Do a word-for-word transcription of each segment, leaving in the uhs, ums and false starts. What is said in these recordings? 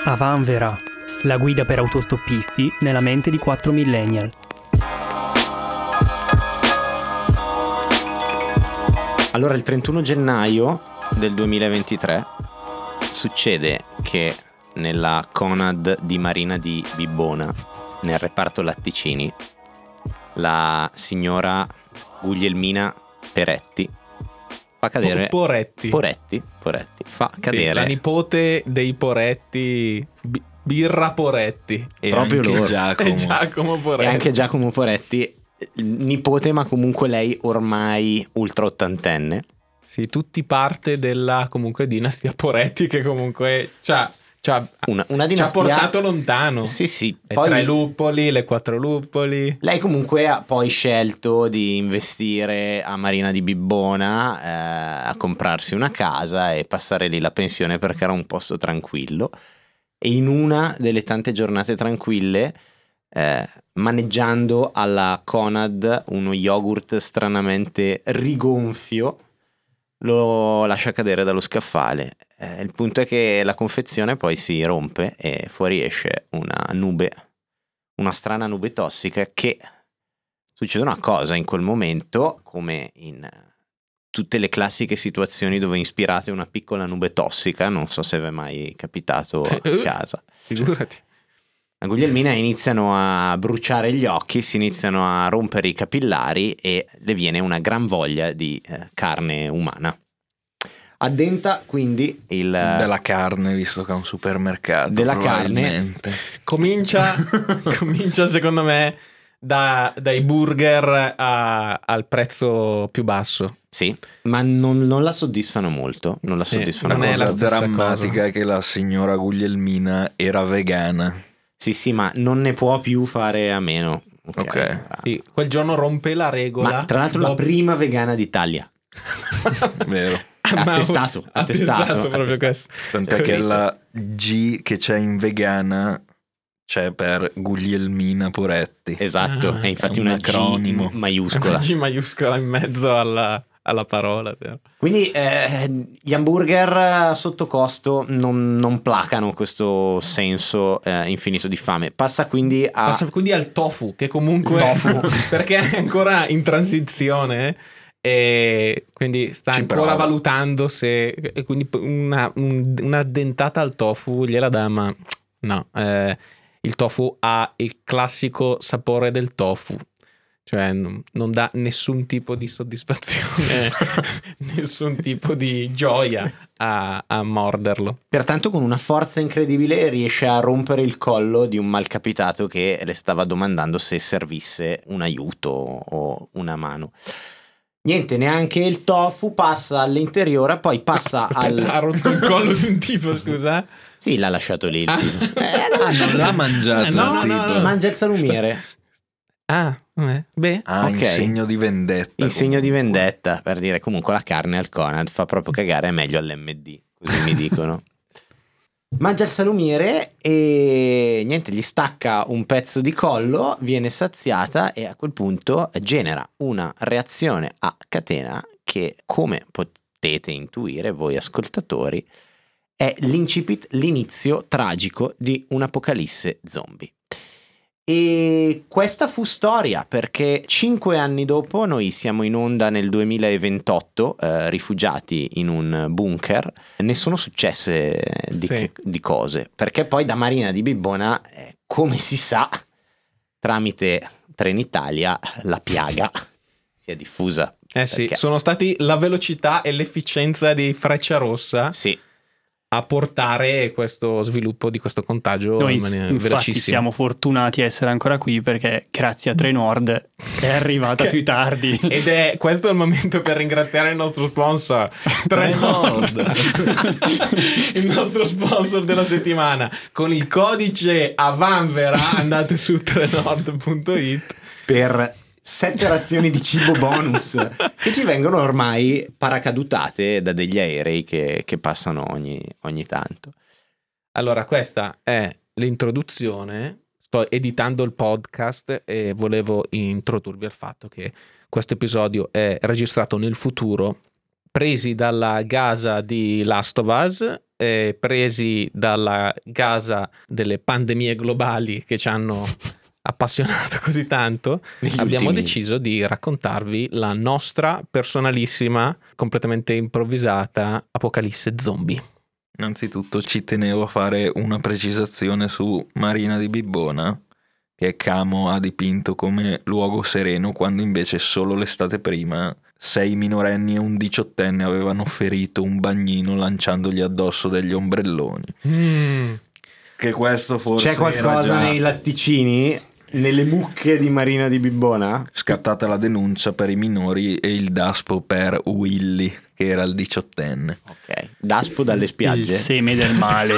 Avanvera, la guida per autostoppisti nella mente di quattro millennial. Allora, il trentuno gennaio del duemilaventitré succede che nella Conad di Marina di Bibbona, nel reparto latticini, la signora Guglielmina Peretti fa cadere Poretti. Poretti, Poretti fa cadere Sì, la nipote dei Poretti, B- Birra Poretti. E proprio anche loro. Giacomo. E Giacomo Poretti. e anche Giacomo Poretti, nipote, ma comunque lei ormai ultra ottantenne. Sì, tutti parte della comunque dinastia Poretti, che comunque c'ha, c'ha, Una, una ci ha dinastia portato lontano. Sì, sì. Le Poi tre luppoli, le quattro luppoli. lei comunque ha poi scelto di investire a Marina di Bibbona, eh, a comprarsi una casa e passare lì la pensione perché era un posto tranquillo. E in una delle tante giornate tranquille, eh, maneggiando alla Conad uno yogurt stranamente rigonfio, lo lascia cadere dallo scaffale. Eh, il punto è che la confezione poi si rompe e fuori esce una nube, una strana nube tossica. Che succede una cosa in quel momento, come in tutte le classiche situazioni dove ispirate una piccola nube tossica, non so se vi è mai capitato a casa. Figurati. A Guglielmina iniziano a bruciare gli occhi, si iniziano a rompere i capillari e le viene una gran voglia di eh, carne umana. Addenta quindi il... Della carne, visto che è un supermercato. Della probabilmente. Comincia, comincia secondo me da, dai burger a- al prezzo più basso. Sì, ma non, non la soddisfano molto. Non la Sì, soddisfano non La è la molto. cosa stessa drammatica cosa. è che la signora Guglielmina era vegana. Sì, sì, ma non ne può più fare a meno. Ok. Sì, quel giorno rompe la regola. Ma tra l'altro la dopo- prima vegana d'Italia. Vero. Ha testato, ha testato, ha proprio testato. questo. Tant'è È che scritto. la G che c'è in vegana c'è per Guglielmina Poretti. Esatto, Ah, è infatti è un una acronimo. G maiuscola. G maiuscola in mezzo alla, alla parola. Vero? Quindi eh, gli hamburger sotto costo non, non placano questo senso eh, infinito di fame. Passa quindi a... Passa quindi al tofu, che comunque Il tofu. perché è ancora in transizione e quindi sta Ci ancora prova. valutando se, e quindi una, un- una dentata al tofu gliela dà, ma no, eh, il tofu ha il classico sapore del tofu, cioè non, non dà nessun tipo di soddisfazione, nessun tipo di gioia a, a morderlo. Pertanto con una forza incredibile riesce a rompere il collo di un malcapitato che le stava domandando se servisse un aiuto o una mano. Niente, neanche il tofu passa all'interiore, poi passa Aspetta, ha al... rotto il collo di un tipo, scusa. Sì, l'ha lasciato lì il Ah. tipo. Eh, l'ha Ah, lasciato non l'ha mangiato Eh, no, il no, tipo. no, no. Mangia il salumiere. Ah, eh, beh. Ah, in Ok. segno di vendetta. In segno di comunque. vendetta, per dire comunque la carne al Conad fa proprio cagare, è meglio all'M D, così mi dicono. Mangia il salumiere e niente, gli stacca un pezzo di collo, viene saziata e a quel punto genera una reazione a catena che, come potete intuire voi ascoltatori, è l'incipit, l'inizio tragico di un'apocalisse zombie. E questa fu storia, perché cinque anni dopo noi siamo in onda nel duemilaventotto, eh, rifugiati in un bunker. Ne sono successe di, Sì. che- di cose, perché poi da Marina di Bibbona, eh, come si sa, tramite Trenitalia la piaga si è diffusa. Eh sì, Perché- sono stati la velocità e l'efficienza di Freccia Rossa Sì, a portare questo sviluppo di questo contagio Noi in maniera infatti velocissima. siamo fortunati a essere ancora qui perché grazie a Trenord è arrivata Che- più tardi. Ed è questo è il momento per ringraziare il nostro sponsor Trenord, il nostro sponsor della settimana. Con il codice Avanvera andate su trenord punto it. per sette razioni di cibo bonus che ci vengono ormai paracadutate da degli aerei che, che passano ogni, ogni tanto. Allora, questa è l'introduzione. Sto editando il podcast e volevo introdurvi al fatto che questo episodio è registrato nel futuro, presi dalla casa di Last of Us, eh, presi dalla gasa delle pandemie globali che ci hanno appassionato così tanto, Negli abbiamo ultimi- deciso di raccontarvi la nostra personalissima, completamente improvvisata apocalisse zombie. Innanzitutto ci tenevo a fare una precisazione su Marina di Bibbona, che Camo ha dipinto come luogo sereno, quando invece solo l'estate prima sei minorenni e un diciottenne avevano ferito un bagnino lanciandogli addosso degli ombrelloni. Mm. Che questo forse C'è qualcosa era già nei latticini? Nelle mucche di Marina di Bibbona? scattata la denuncia per i minori e il daspo per Willy, che era il diciottenne. Ok. Daspo dalle Il spiagge? seme del male.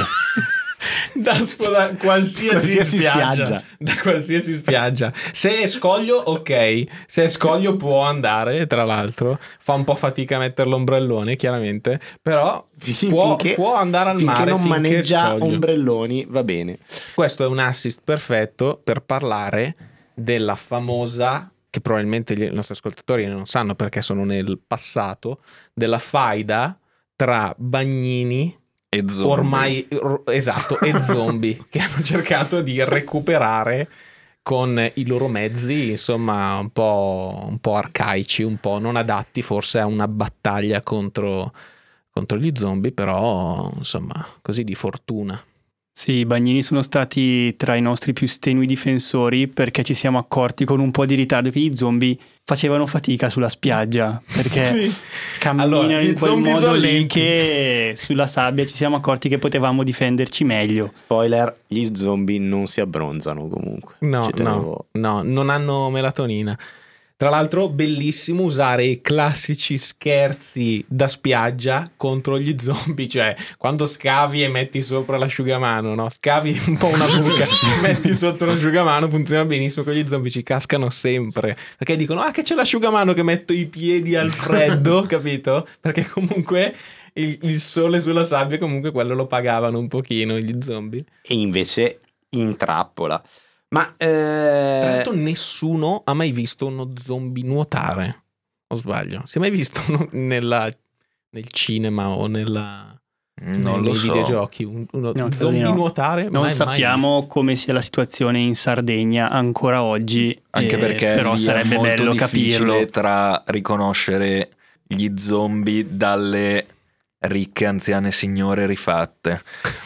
Da, da qualsiasi, Qualsiasi spiaggia, spiaggia. da qualsiasi spiaggia. Se è scoglio, ok. Se è scoglio, può andare. Tra l'altro, fa un po' fatica a mettere l'ombrellone, chiaramente. Però Fin- può, finché- può andare al finché mare. non finché è maneggia scoglio. ombrelloni, va bene. Questo è un assist perfetto per parlare della famosa, che probabilmente gli- i nostri ascoltatori non sanno perché sono nel passato, della faida tra bagnini E zombie. ormai or- esatto e zombie che hanno cercato di recuperare con i loro mezzi, insomma, un po', un po' arcaici, un po' non adatti forse a una battaglia contro, contro gli zombie, però insomma così di fortuna. Sì, i bagnini sono stati tra i nostri più stenui difensori, perché ci siamo accorti con un po' di ritardo che gli zombie facevano fatica sulla spiaggia, perché Sì. camminano Allora, gli in quel zombie modo sono lì lenti. che sulla sabbia ci siamo accorti che potevamo difenderci meglio. Spoiler, gli zombie non si abbronzano comunque. No, Ci tenevo- no, no, non hanno melatonina. Tra l'altro, bellissimo usare i classici scherzi da spiaggia contro gli zombie, cioè quando scavi e metti sopra l'asciugamano, no? Scavi un po' una buca, metti sotto l'asciugamano, funziona benissimo, con gli zombie ci cascano sempre, perché dicono, ah, che c'è l'asciugamano che metto i piedi al freddo, capito? Perché comunque il, il sole sulla sabbia, comunque quello lo pagavano un pochino gli zombie. E invece in trappola. Ma Tra eh, l'altro nessuno ha mai visto uno zombie nuotare, o sbaglio? Si è mai visto uno nella, nel cinema o nella, Non nei lo so. videogiochi un- uno No, zombie no. nuotare? Non Mai- mai sappiamo come sia la situazione in Sardegna ancora oggi, Anche eh, perché però lì sarebbe è molto bello difficile capirlo. tra riconoscere gli zombie dalle ricche anziane signore rifatte.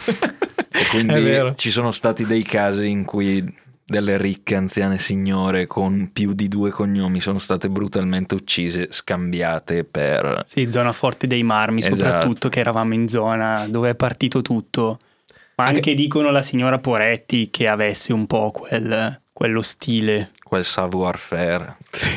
E È quindi vero. ci sono stati dei casi in cui delle ricche anziane signore con più di due cognomi sono state brutalmente uccise, scambiate per... Sì, zona forte dei Marmi, Esatto. soprattutto, che eravamo in zona dove è partito tutto. Ma anche, Anche- dicono la signora Poretti che avesse un po' quel, quello stile. quel savoir-faire.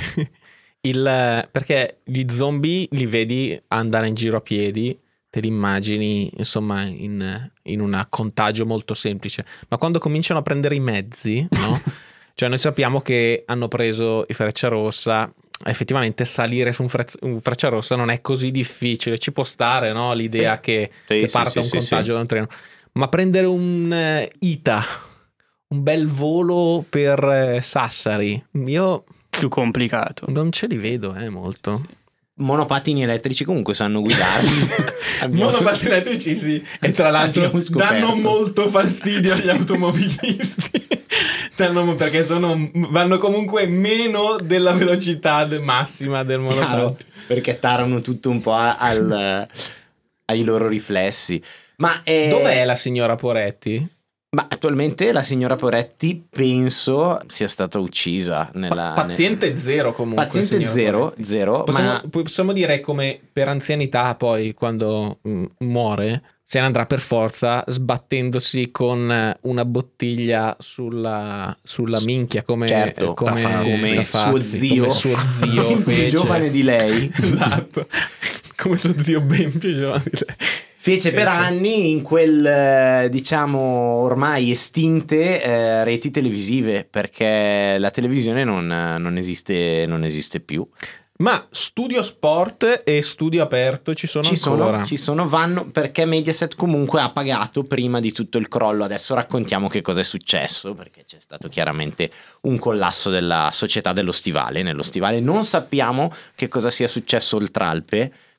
Il, perché gli zombie li vedi andare in giro a piedi, te li immagini insomma in, in un contagio molto semplice, ma quando cominciano a prendere i mezzi, no? Cioè noi sappiamo che hanno preso i Frecciarossa, effettivamente salire su un, fre- un Frecciarossa non è così difficile, ci può stare, no? L'idea che, Sì, che sì, parta sì, un sì, contagio sì. da un treno, ma prendere un eh, Ita, un bel volo per eh, Sassari, io Più complicato. non ce li vedo eh, molto. monopattini elettrici comunque sanno guidarli. Abbiamo- Monopattini elettrici sì, e tra l'altro abbiamo scoperto. danno molto fastidio agli automobilisti. Danno- perché sono, vanno comunque meno della velocità de- massima del Chiaro, monopattino. perché tarano tutto un po' al, ai loro riflessi. Ma, eh, Dov'è la signora Poretti? ma attualmente la signora Poretti penso sia stata uccisa nella, Paziente zero comunque. paziente signora zero, Poretti. zero Possiamo, ma possiamo dire come per anzianità poi quando mm, muore se ne andrà per forza sbattendosi con eh, una bottiglia sulla, sulla minchia come, certo, come, come Tafazzi, suo zio, come suo zio più fece. giovane di lei. Esatto, come suo zio ben più giovane di lei. Fece per Fece. anni in quel, eh, diciamo, ormai estinte eh, reti televisive, perché la televisione non, non esiste, non esiste più. Ma Studio Sport e Studio Aperto ci sono Ci ancora. sono, ci sono, vanno, perché Mediaset comunque ha pagato prima di tutto il crollo. Adesso raccontiamo che cosa è successo, perché c'è stato chiaramente un collasso della società dello Stivale. Nello Stivale non sappiamo che cosa sia successo oltre Alpe,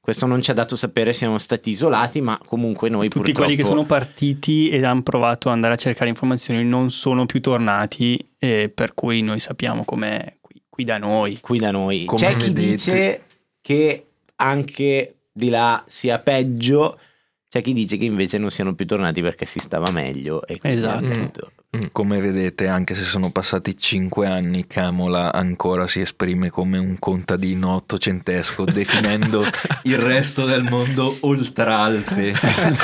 questo non ci ha dato sapere, siamo stati isolati, ma comunque noi tutti purtroppo... quelli che sono partiti ed hanno provato ad andare a cercare informazioni non sono più tornati, e per cui noi sappiamo com'è qui, qui da noi. Qui da noi. Come C'è chi vedete- dice che anche di là sia peggio, c'è chi dice che invece non siano più tornati perché si stava meglio. E quindi Esatto. appunto- Come vedete, anche se sono passati cinque anni, Camola ancora si esprime come un contadino ottocentesco, definendo il resto del mondo oltralpe.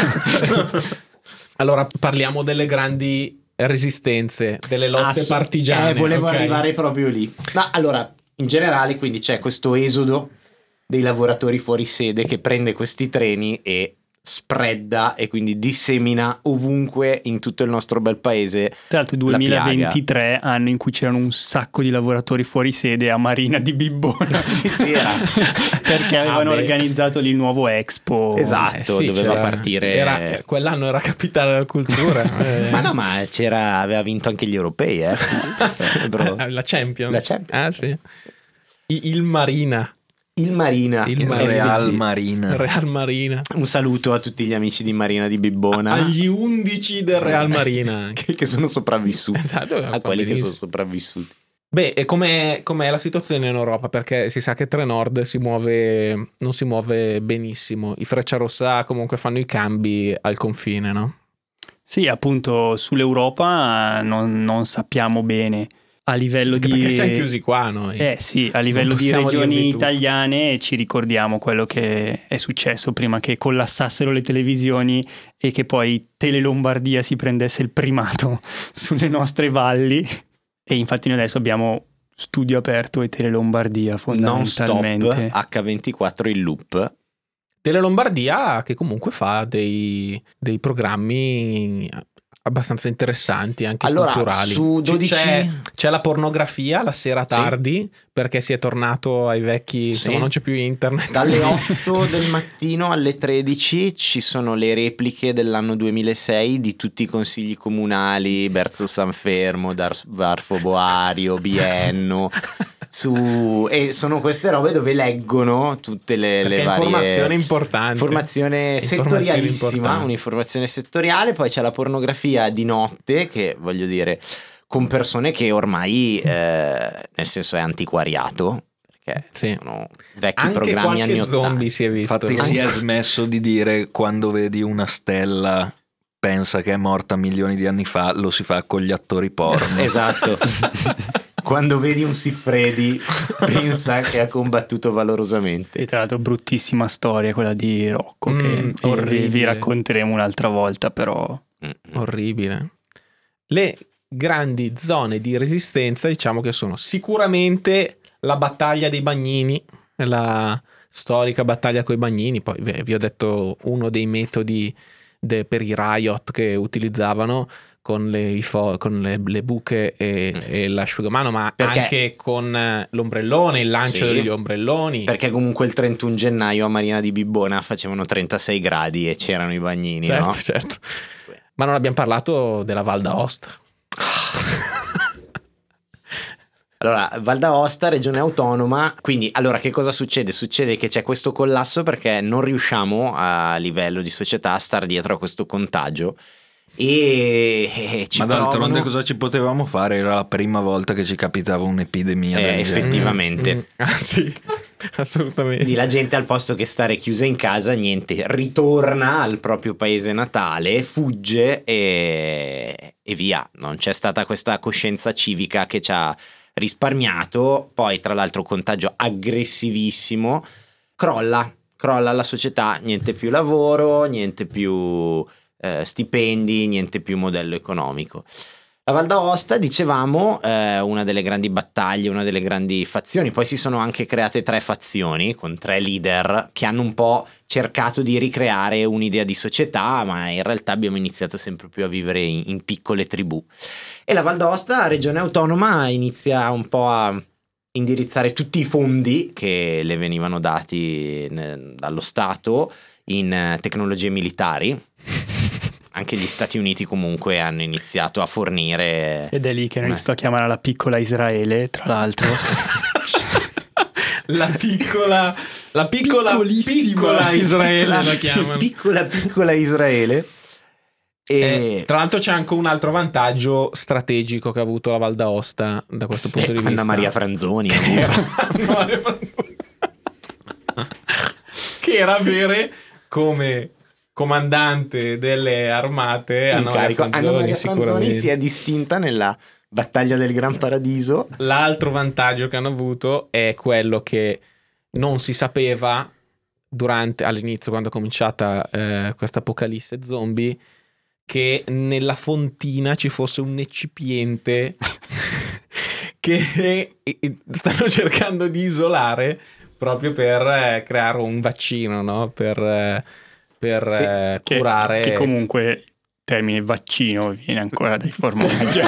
Allora parliamo delle grandi resistenze, delle lotte Ass- partigiane. Eh, volevo ok? arrivare proprio lì. Ma allora, in generale, quindi c'è questo esodo dei lavoratori fuori sede che prende questi treni e spreada e quindi dissemina ovunque in tutto il nostro bel paese. Tra l'altro La piaga. duemilaventitré, anno in cui c'erano un sacco di lavoratori fuori sede a Marina di Bibbona. Sì, sì, era. Perché avevano Ah, beh. organizzato lì il nuovo Expo. Esatto, Eh sì, doveva c'era- partire. era- quell'anno era capitale della cultura. eh. Ma no, ma c'era, aveva vinto anche gli europei, eh. Bro. Eh, la Champions. La Champions. Ah, sì. I- il Marina. Il Marina, Il Il Marina. Real F G. Marina. Real Marina. Un saluto a tutti gli amici di Marina di Bibbona Agli undici del Real Marina. che, che sono sopravvissuti. Esatto, A fa quelli che benissimo. sono sopravvissuti. Beh, e com'è, com'è la situazione in Europa? Perché si sa che Trenord si muove, non si muove benissimo. I Frecciarossa comunque fanno i cambi al confine, no? Sì, appunto sull'Europa non, non sappiamo bene. A livello Anche di... perché siamo chiusi qua noi. Eh sì, a livello Non di possiamo regioni dirvi tutto. italiane ci ricordiamo quello che è successo prima che collassassero le televisioni e che poi Tele Lombardia si prendesse il primato sulle nostre valli. E infatti noi adesso abbiamo Studio Aperto e Tele Lombardia Non stop, fondamentalmente. acca ventiquattro in loop. Tele Lombardia che comunque fa dei, dei programmi abbastanza interessanti, anche Allora, culturali. su dodici C'è, c'è la pornografia la sera Sì. tardi, perché si è tornato ai vecchi, Sì. insomma non c'è più internet. Dalle quindi- otto del mattino alle tredici ci sono le repliche dell'anno duemilasei di tutti i consigli comunali, Berzo Sanfermo, Dar- Varfo Boario, Bienno. Su, e sono queste robe dove leggono tutte le, Perché le è varie informazione importante. informazione Informazione settorialissima, importante. un'informazione settoriale. Poi c'è la pornografia di notte, che voglio dire con persone che ormai eh, nel senso è antiquariato, perché Sì. sono vecchi Anche programmi qualche anni ottanta. zombie si è visto. Infatti si è smesso di dire quando vedi una stella pensa che è morta milioni di anni fa, lo si fa con gli attori porno. Esatto. Quando vedi un Siffredi pensa che ha combattuto valorosamente. E tra l'altro bruttissima storia quella di Rocco, Mm, che vi- vi orribile. racconteremo un'altra volta, però Mm. Orribile. Le grandi zone di resistenza, diciamo che sono sicuramente la battaglia dei Bagnini, la storica battaglia coi Bagnini. Poi beh, vi ho detto uno dei metodi de- per i riot che utilizzavano con le, i fo- con le, le buche e, e l'asciugamano, ma Perché- anche con eh, l'ombrellone, il lancio Sì. degli ombrelloni. Perché comunque il trentuno gennaio a Marina di Bibbona facevano trentasei gradi e c'erano i bagnini, certo, no? certo. Ma non abbiamo parlato della Val d'Aosta. Allora, Val d'Aosta, regione autonoma, quindi allora che cosa succede? Succede che c'è questo collasso perché non riusciamo a livello di società a stare dietro a questo contagio e, e ci Ma d'altronde provano- cosa ci potevamo fare? Era la prima volta che ci capitava un'epidemia Eh, del genere. effettivamente. Mm, ah, sì, assolutamente. Quindi la gente al posto che stare chiusa in casa, niente, ritorna al proprio paese natale, fugge e, e via. Non c'è stata questa coscienza civica che ci ha risparmiato. Poi tra l'altro contagio aggressivissimo, crolla, crolla la società, niente più lavoro, niente più eh, stipendi, niente più modello economico. La Val d'Aosta, dicevamo, eh, una delle grandi battaglie, una delle grandi fazioni. Poi si sono anche create tre fazioni con tre leader che hanno un po' cercato di ricreare un'idea di società, ma in realtà abbiamo iniziato sempre più a vivere in, in piccole tribù. E la Val d'Aosta, regione autonoma, inizia un po' a indirizzare tutti i fondi che le venivano dati ne- dallo Stato in eh, tecnologie militari. Anche gli Stati Uniti comunque hanno iniziato a fornire. ed è lì che hanno Una- iniziato a chiamare la piccola Israele, tra l'altro. La piccola La piccola, piccola Israele la, la chiamano. Piccola piccola Israele. E eh, tra l'altro c'è anche un altro vantaggio strategico che ha avuto la Val d'Aosta da questo punto eh, di vista. Anna Maria Franzoni. Che era avere come comandante delle armate Anna Maria Franzoni. Anna Maria Franzoni si è distinta nella battaglia del Gran Paradiso. L'altro vantaggio che hanno avuto è quello che non si sapeva durante all'inizio, quando è cominciata eh, questa apocalisse zombie, che nella fontina ci fosse un eccipiente che stanno cercando di isolare proprio per eh, creare un vaccino, no? Per, eh, per sì, eh, che, curare. Che comunque il termine vaccino viene ancora dai formaggi.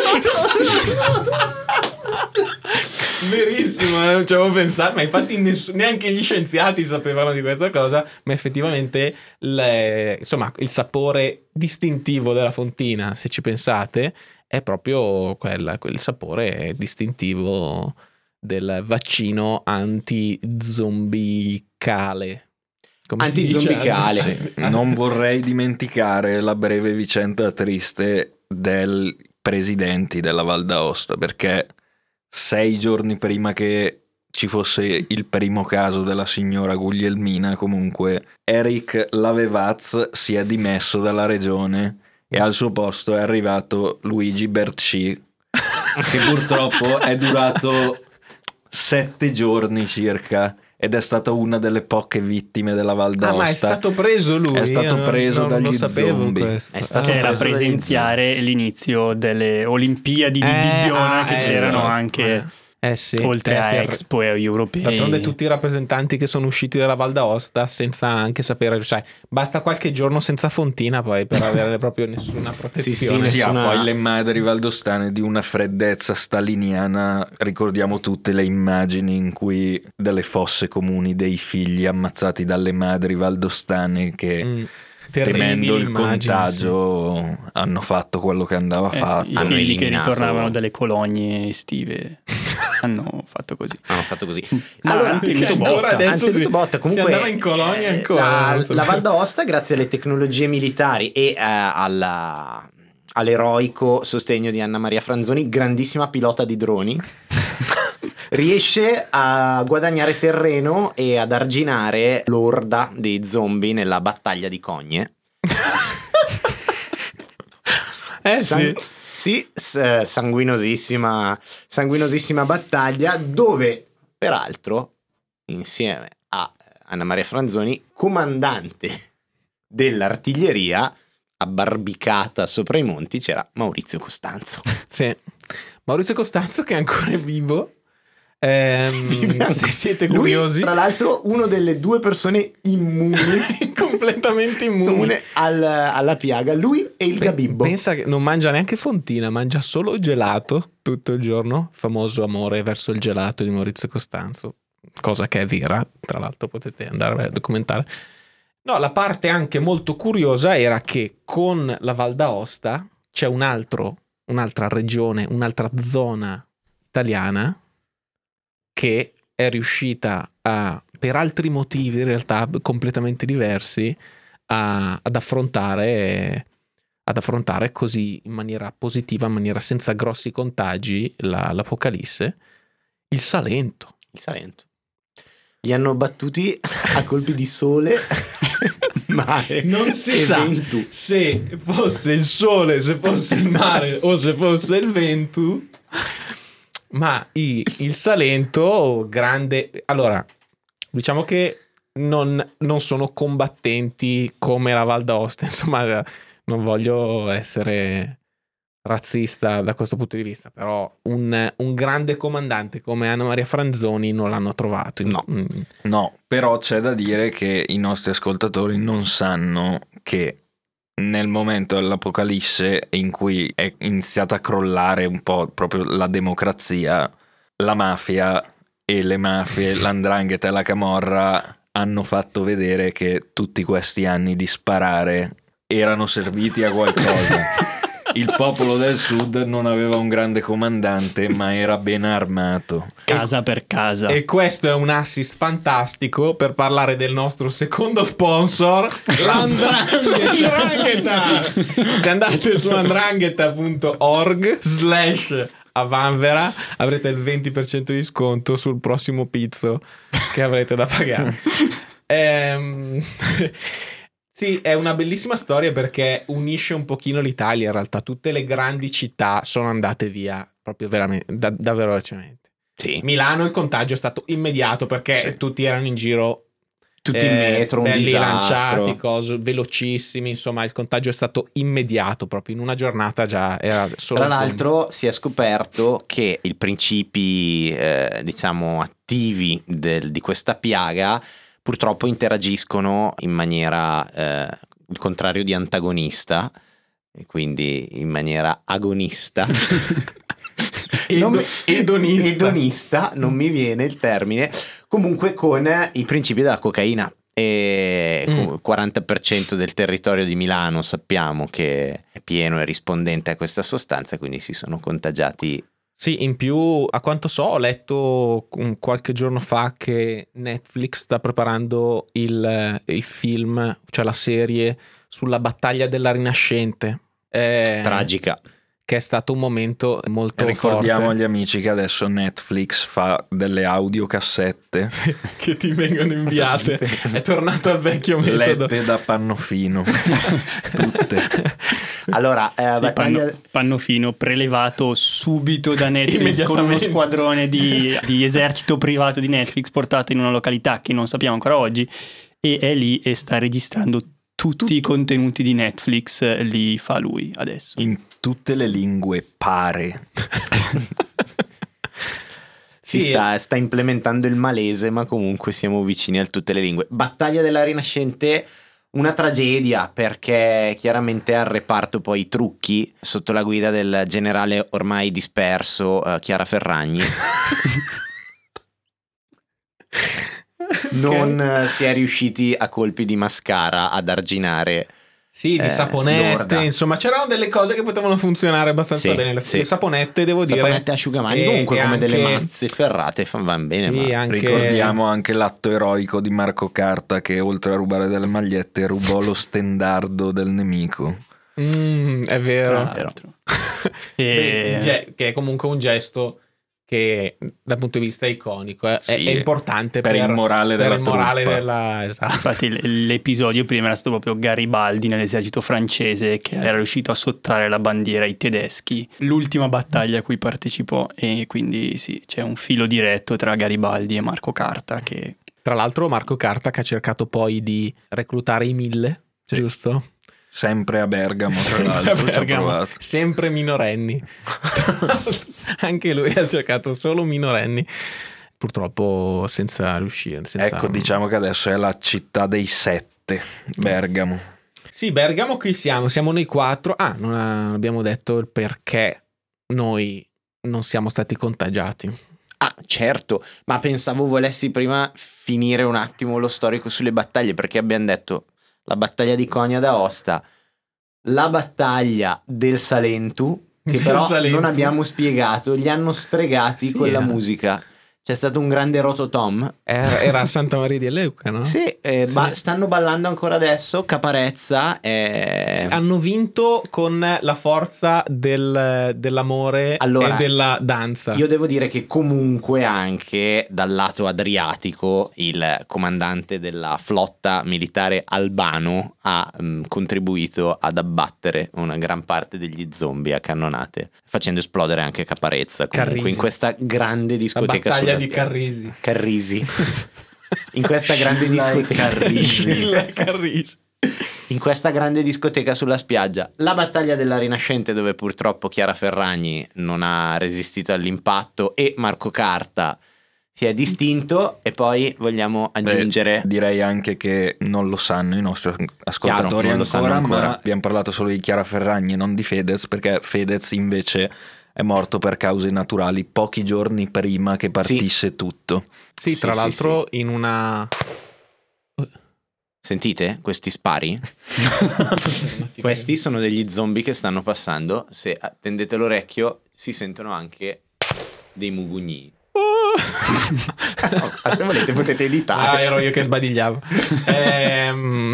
Verissimo, non ci avevo pensato, ma infatti ness- neanche gli scienziati sapevano di questa cosa, ma effettivamente le, insomma, il sapore distintivo della fontina, se ci pensate, è proprio quel, quel sapore distintivo del vaccino anti-zombicale. Anti-zombicale. Sì. Non vorrei dimenticare la breve vicenda triste dei presidenti della Val d'Aosta, perché sei giorni prima che ci fosse il primo caso della signora Guglielmina, comunque Eric Lavevaz si è dimesso dalla regione e al suo posto è arrivato Luigi Bertschy, che purtroppo è durato sette giorni circa ed è stata una delle poche vittime della Val d'Aosta. Ah, ma è stato preso lui? È stato Io preso non, non dagli lo sapevo zombie. questo. È stato Che era preso dagli presenziare l'inizio delle Olimpiadi di Eh, Bibbiona, ah, che eh, c'erano esatto. anche Eh sì, oltre eh, a per- Expo e europei. D'altronde tutti i rappresentanti che sono usciti dalla Val d'Aosta senza anche sapere, cioè basta qualche giorno senza fontina poi per avere proprio nessuna protezione. Sì, sì, Sì, nessuna- poi le madri valdostane di una freddezza staliniana, ricordiamo tutte le immagini in cui delle fosse comuni dei figli ammazzati dalle madri valdostane che Mm, temendo il immagini, contagio hanno fatto quello che andava Eh sì, fatto. i Hanno figli che eliminato- ritornavano dalle colonie estive hanno fatto così. Hanno fatto così. Ma Allora, hanno tenuto ancora botta. adesso hanno tenuto si- botta. Comunque, si andava in colonia eh, ancora, La, non so. la Val d'Aosta, grazie alle tecnologie militari e eh, alla, all'eroico sostegno di Anna Maria Franzoni, grandissima pilota di droni, riesce a guadagnare terreno e ad arginare l'orda dei zombie nella battaglia di Cogne. Eh San- sì. Sì, s- sanguinosissima, sanguinosissima battaglia dove, peraltro, insieme a Anna Maria Franzoni, comandante dell'artiglieria, abbarbicata sopra i monti, c'era Maurizio Costanzo. Sì. Maurizio Costanzo che è ancora vivo. Ehm, Vive ancora. se siete Lui, curiosi, tra l'altro, uno delle due persone immuni, completamente immune. immune al- alla piaga, lui e il Gabibbo. Pensa che non mangia neanche fontina, mangia solo gelato tutto il giorno. Famoso amore verso il gelato di Maurizio Costanzo, cosa che è vera, tra l'altro potete andare a documentare. No, la parte anche molto curiosa era che con la Val d'Aosta c'è un altro, un'altra regione, un'altra zona italiana che è riuscita a, per altri motivi in realtà completamente diversi, a- ad affrontare ad affrontare così in maniera positiva, in maniera senza grossi contagi la- l'apocalisse, il Salento. Il Salento. Li hanno battuti a colpi di sole, mare Non si e sa vento. se fosse il sole, se fosse il mare o se fosse il vento, ma i- il Salento, grande... Allora, diciamo che non, non sono combattenti come la Val d'Aosta, insomma, non voglio essere razzista da questo punto di vista, però un, un grande comandante come Anna Maria Franzoni non l'hanno trovato. No. Mm. No, però c'è da dire che i nostri ascoltatori non sanno che nel momento dell'apocalisse in cui è iniziata a crollare un po' proprio la democrazia, la mafia e le mafie, l'andrangheta e la camorra hanno fatto vedere che tutti questi anni di sparare erano serviti a qualcosa. il popolo del sud non aveva un grande comandante, ma era ben armato. Casa per casa. E questo è un assist fantastico per parlare del nostro secondo sponsor, l'Andrangheta. Se andate su andrangheta punto org slash a Vanvera avrete il venti per cento di sconto sul prossimo pizzo che avrete da pagare. ehm... Sì, è una bellissima storia perché unisce un pochino l'Italia. In realtà tutte le grandi città sono andate via proprio veramente da, davvero velocemente. Sì. Milano il contagio è stato immediato perché Sì. tutti erano in giro, Tutti in metro, un belli disastro. lanciati, cose velocissimi, insomma il contagio è stato immediato, proprio in una giornata già era solo. Tra zoom. l'altro si è scoperto che i principi eh, diciamo attivi del- di questa piaga purtroppo interagiscono in maniera eh, il contrario di antagonista, e quindi in maniera agonista. Non mi- Edo- edonista. edonista, non mi viene il termine, comunque con i principi della cocaina. E Mm. il quaranta per cento del territorio di Milano sappiamo che è pieno e rispondente a questa sostanza, quindi si sono contagiati. Sì, in più, a quanto so, ho letto un- qualche giorno fa che Netflix sta preparando il, il film, cioè la serie sulla battaglia della Rinascente. Eh, Tragica. Che è stato un momento molto Ricordiamo forte. agli amici che adesso Netflix fa delle audiocassette Che ti vengono inviate. È tornato al vecchio metodo. lette da Pannofino. Tutte. Allora, eh, Sì, battaglia... panno, Pannofino prelevato subito da Netflix con uno Immediatamente. squadrone di, di esercito privato di Netflix portato in una località che non sappiamo ancora oggi, e è lì e sta registrando tutti i contenuti di Netflix, eh, li fa lui adesso. In tutte le lingue pare. Si Sì. sta, sta implementando il malese, ma comunque siamo vicini a tutte le lingue. Battaglia della Rinascente, una tragedia, perché chiaramente al reparto poi i trucchi sotto la guida del generale ormai disperso eh, Chiara Ferragni. Non eh, si è riusciti a colpi di mascara ad arginare. Sì, di Eh, saponette, lorda. insomma, c'erano delle cose che potevano funzionare abbastanza Sì, bene. Le, sì. le saponette, devo dire. Saponette e asciugamani, E- comunque e come delle anche- mazze ferrate fan- van bene. Sì, ma... anche- Ricordiamo anche l'atto eroico di Marco Carta che oltre a rubare delle magliette rubò lo stendardo del nemico. Mm, è vero. Tra l'altro. Beh, E- il ge- che è comunque un gesto che dal punto di vista iconico è, Sì, è importante per il morale per della il morale truppa. della- esatto. Infatti l- l'episodio prima era stato proprio Garibaldi nell'esercito francese che era riuscito a sottrarre la bandiera ai tedeschi, l'ultima battaglia a cui partecipò, e quindi sì, c'è un filo diretto tra Garibaldi e Marco Carta che... Tra l'altro Marco Carta che ha cercato poi di reclutare i mille, giusto? Sempre a Bergamo, tra l'altro, ci ho Bergamo, provato. sempre minorenni. Anche lui ha cercato solo minorenni, purtroppo senza riuscire. Senza... Ecco, diciamo che adesso è la città dei sette, Bergamo. Sì, Bergamo qui siamo, siamo noi quattro. Ah, non ha- non abbiamo detto il perché noi non siamo stati contagiati. Ah, certo, ma pensavo volessi prima finire un attimo lo storico sulle battaglie, perché abbiamo detto la battaglia di Konya d'Aosta, la battaglia del Salentu, che Del però Salentu. non abbiamo spiegato, li hanno stregati Sì, con la era- musica. C'è stato un grande rototom. Era, era a Santa Maria di Leuca, no? Sì, eh, Sì. ba- stanno ballando ancora adesso, Caparezza. eh, Sì, hanno vinto con la forza del- dell'amore Allora, e della danza. Io devo dire che comunque anche dal lato adriatico il comandante della flotta militare albano ha mh, contribuito ad abbattere una gran parte degli zombie a cannonate, facendo esplodere anche Caparezza comunque Carrisi. in questa grande La discoteca battaglia sulla di spiaggia. Carrisi. Carrisi. In questa grande Gilla e discoteca Carrisi. Gilla e Carrisi. in questa grande discoteca sulla spiaggia. La battaglia della Rinascente, dove purtroppo Chiara Ferragni non ha resistito all'impatto e Marco Carta si è distinto, e poi vogliamo aggiungere Beh, direi anche che non lo sanno i nostri ascoltatori Chiaro, non lo sanno ancora, ancora. ma abbiamo parlato solo di Chiara Ferragni e non di Fedez, perché Fedez invece è morto per cause naturali pochi giorni prima che partisse tutto. Sì, Sì, tra sì, l'altro in una Sentite questi spari? Questi sono degli zombie che stanno passando. Se tendete l'orecchio si sentono anche dei mugugni. No, se volete potete editare. Ah, ero io che sbadigliavo. ehm,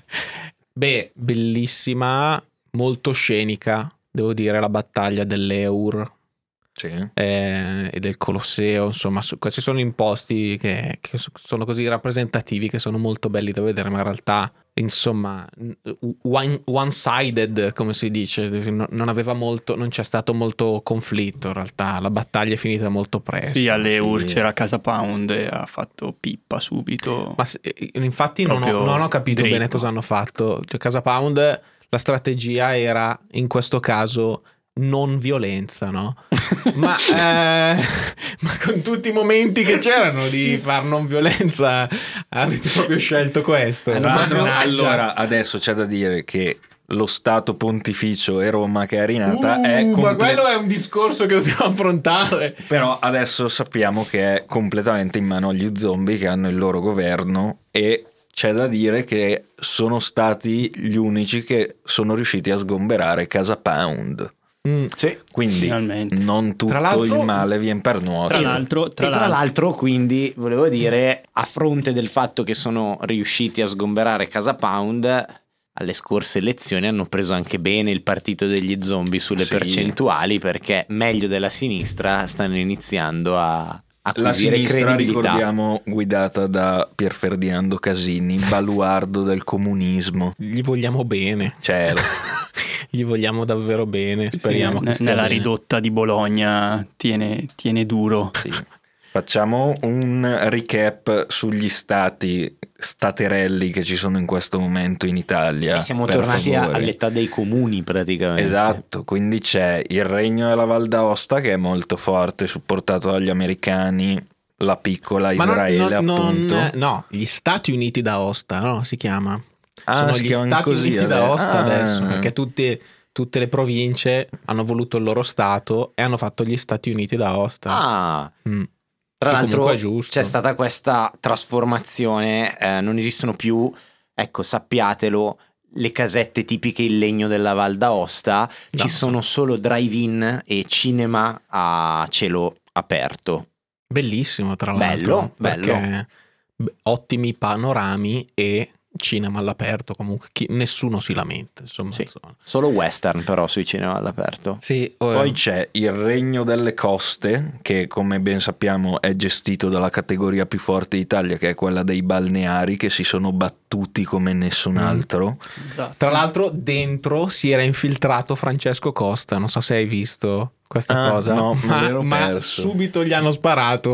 beh, bellissima, molto scenica, devo dire, la battaglia dell'Eur. Sì. Eh, e del Colosseo, insomma, su, questi sono imposti che, che sono così rappresentativi, che sono molto belli da vedere, ma in realtà, insomma, one, one-sided, come si dice, non aveva molto, non c'è stato molto conflitto. In realtà la battaglia è finita molto presto. Sì, alle Ur sì. c'era Casa Pound e ha fatto pippa subito. Ma se, infatti non ho, non ho capito dritto. bene cosa hanno fatto. Cioè, Casa Pound, la strategia era in questo caso non violenza, no? ma, eh, ma con tutti i momenti che c'erano di far non violenza, avete proprio scelto questo. Tra l'altro, Mannaggia. allora adesso c'è da dire che lo Stato Pontificio e Roma che è rinata Uh, è ma comple- quello è un discorso che dobbiamo affrontare. Però adesso sappiamo che è completamente in mano agli zombie, che hanno il loro governo, e c'è da dire che sono stati gli unici che sono riusciti a sgomberare Casa Pound. Mm. Sì. Quindi Finalmente. non tutto Tra l'altro- il male viene per nuoto. Tra l'altro, tra e tra l'altro- l'altro, quindi, volevo dire, a fronte del fatto che sono riusciti a sgomberare Casa Pound, alle scorse elezioni hanno preso anche bene il partito degli zombie sulle Sì. percentuali, perché meglio della sinistra stanno iniziando a La acquisire sinistra, credibilità. ricordiamo, guidata da Pier Ferdinando Casini, baluardo del comunismo. Gli vogliamo bene. Cielo. Gli vogliamo davvero bene. Sì, Speriamo ne- che stia nella bene. ridotta di Bologna tiene, tiene duro. Sì. Facciamo un recap sugli stati staterelli che ci sono in questo momento in Italia. E siamo per tornati a- favore. all'età dei comuni praticamente. Esatto, quindi c'è il Regno della Val d'Aosta che è molto forte, supportato dagli americani, la piccola Ma non- Israele non- non- appunto. no, gli Stati Uniti d'Aosta, no? Si chiama. Ah, Sono si gli chiamano Stati così Uniti adesso. d'Aosta Ah. adesso, perché tutte, tutte le province hanno voluto il loro Stato e hanno fatto gli Stati Uniti d'Aosta. Ah, Mm. tra Che l'altro comunque è giusto. c'è stata questa trasformazione, eh, non esistono più, ecco, sappiatelo, le casette tipiche in legno della Val d'Aosta, No, ci sono solo drive-in e cinema a cielo aperto. Bellissimo, tra Bello, l'altro. bello. perché b- ottimi panorami e cinema all'aperto, comunque chi- nessuno si lamenta, insomma. Sì. insomma. Solo western però sui cinema all'aperto. Sì, Poi c'è il Regno delle Coste, che come ben sappiamo è gestito dalla categoria più forte d'Italia, che è quella dei balneari, che si sono battuti come nessun Mm. altro. Esatto. Tra l'altro dentro si era infiltrato Francesco Costa, non so se hai visto questa Ah, cosa, no, me ma, l'ero ma perso. subito gli hanno sparato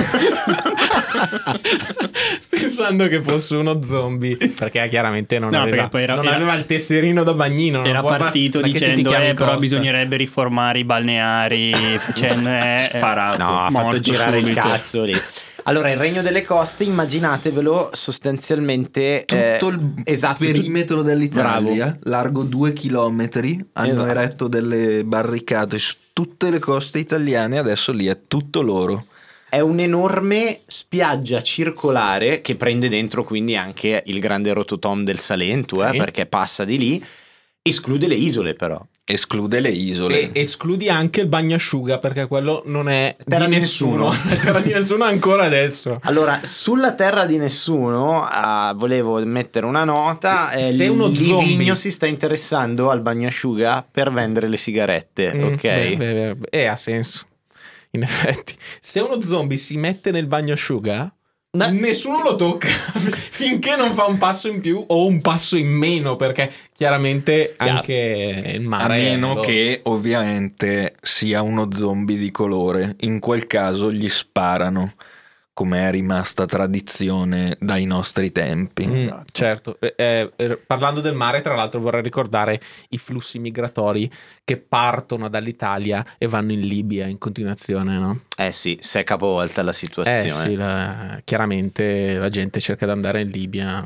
pensando che fosse uno zombie, perché chiaramente non, No, aveva, perché poi era- non era- aveva il tesserino da bagnino, non Era può far- partito ma che se ti dicendo chiami eh, però Costa?" bisognerebbe riformare i balneari facendo eh, eh, Sparato. No, ha fatto morto girare il subito. cazzo lì. Allora, il Regno delle Coste, immaginatevelo sostanzialmente eh, Tutto il esatto, tu- perimetro dell'Italia, Bravo. largo due chilometri, hanno Esatto. eretto delle barricate su tutte le coste italiane, adesso lì è tutto loro. È un'enorme spiaggia circolare che prende dentro quindi anche il grande rototom del Salento, eh, Sì. perché passa di lì, esclude le isole però. Esclude le isole. E escludi anche il bagnasciuga, perché quello non è Terra di di nessuno, nessuno. È terra di nessuno ancora adesso. Allora, sulla terra di nessuno, ah, volevo mettere una nota, eh, Se uno Livigno zombie- si sta interessando al bagnasciuga per vendere le sigarette, Mm, ok? beh, beh, beh, e ha senso. In effetti, se uno zombie si mette nel bagnasciuga, No. nessuno lo tocca finché non fa un passo in più o un passo in meno, perché chiaramente Chiaro. anche il A mare meno lo- che ovviamente sia uno zombie di colore, in quel caso gli sparano, come è rimasta tradizione dai nostri tempi. Mm, Esatto. certo. Eh, eh, parlando del mare, tra l'altro vorrei ricordare i flussi migratori che partono dall'Italia e vanno in Libia in continuazione, no? Eh sì, si è capovolta la Eh situazione. sì, la- chiaramente la gente cerca di andare in Libia.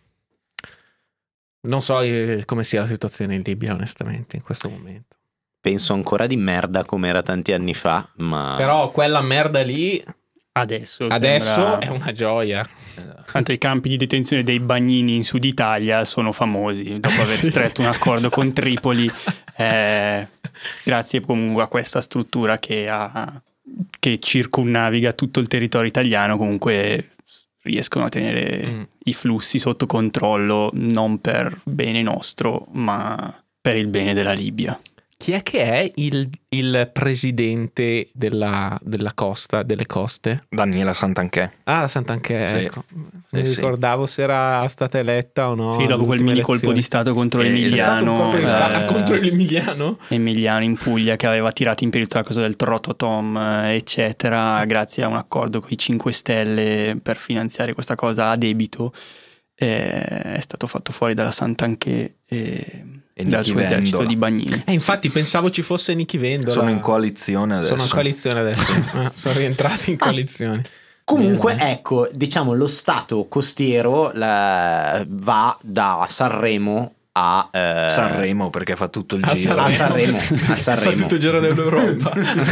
Non so eh, come sia la situazione in Libia, onestamente, in questo momento. Penso ancora di merda come era tanti anni fa, ma Però quella merda lì Adesso, Adesso sembra... è una gioia. Tanto i campi di detenzione dei bagnini in Sud Italia sono famosi dopo aver Sì. stretto un accordo con Tripoli, eh, grazie comunque a questa struttura che, ha, che circumnaviga tutto il territorio italiano. Comunque riescono a tenere mm. i flussi sotto controllo, non per bene nostro ma per il bene della Libia. Chi è che è il, il presidente della, della costa, delle coste? Daniela Santanchè. Ah, la Santanchè, Sì. ecco. Sì, Mi sì. ricordavo se era stata eletta o no. Sì, dopo quel mini colpo di stato contro Eh, È stato un Emiliano, colpo di stato eh, contro l'Emiliano? Emiliano in Puglia, che aveva tirato in piedi tutta la cosa del Trototom, eh, eccetera, grazie a un accordo con i cinque Stelle per finanziare questa cosa a debito, eh, è stato fatto fuori dalla Santanchè e, E dal Nichi suo esercito Vendola. di bagnini. Eh, infatti pensavo ci fosse Nichi Vendola. Sono in coalizione adesso. Sono in coalizione adesso. Eh, sono rientrati in coalizione. Comunque, Bene. ecco, diciamo, lo stato costiero la- va da Sanremo a eh, Sanremo, perché fa tutto il A giro. a Sanremo, a Fa Sanremo. tutto il giro dell'Europa.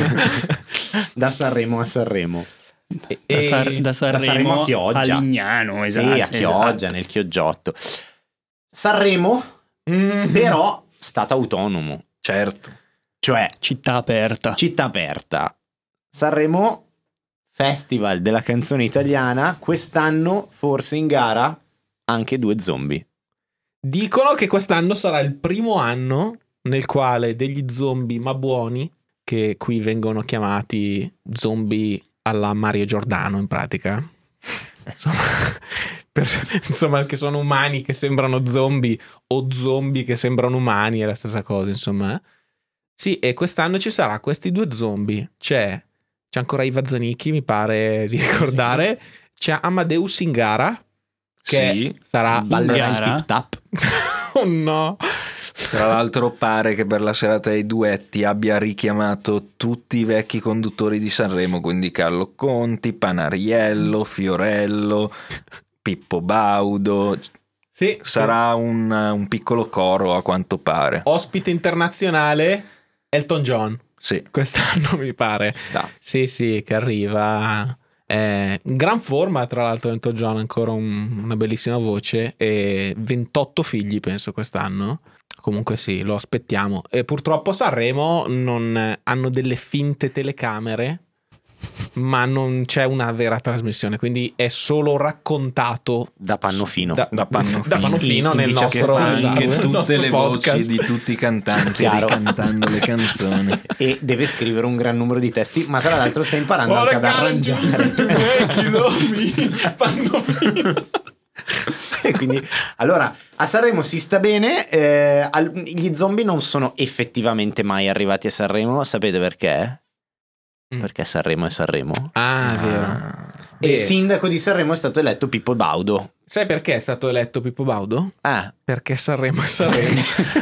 Da Sanremo a Sanremo. E- Da, Sar- e- da Sanremo, Sanremo a Chioggia. a Lignano, esatto. Sì, a Chioggia, esatto. nel Chioggiotto. Sanremo, Mm. però, stato autonomo, Certo. cioè Città aperta. città aperta. Sanremo, Festival della canzone italiana, quest'anno forse in gara anche due zombie. Dicono che quest'anno sarà il primo anno nel quale degli zombie ma buoni, che qui vengono chiamati zombie alla Mario Giordano in pratica, insomma, per- insomma che sono umani che sembrano zombie o zombie che sembrano umani, è la stessa cosa, insomma. Sì, e quest'anno ci sarà questi due zombie. C'è, c'è ancora Iva Zanicchi, mi pare di ricordare. C'è Amadeus Singara, che Sì. sarà in Ballerà il gara? tip tap. Oh no! Tra l'altro pare che per la serata dei duetti abbia richiamato tutti i vecchi conduttori di Sanremo, quindi Carlo Conti, Panariello, Fiorello, Pippo Baudo. Sì, Sarà un, un piccolo coro a quanto pare. ospite internazionale Elton John Sì. quest'anno, mi pare. Sta. Sì, sì, che arriva. Eh, in gran forma, tra l'altro, Elton John, ancora un- una bellissima voce. E ventotto figli, penso, quest'anno. Comunque sì, lo aspettiamo. E purtroppo Sanremo non hanno delle finte telecamere, ma non c'è una vera trasmissione, quindi è solo raccontato Da Pannofino. da, Da Pannofino. da Pannofino In- in nel diciassette nostro, anni. esatto, Anche nel tutte nostro le podcast. voci di tutti i cantanti Chiaro. ricantando le canzoni. E deve scrivere un gran numero di testi, ma tra l'altro sta imparando anche ad arrangiare. Pannofino. E quindi, allora, a Sanremo si sta bene. eh, al- gli zombie non sono effettivamente mai arrivati a Sanremo. Sapete perché? Mm. Perché Sanremo è Sanremo. Ah, vero. Ah. E Beh. il sindaco di Sanremo è stato eletto Pippo Baudo. Sai perché è stato eletto Pippo Baudo? Ah, Perché Sanremo è Sanremo.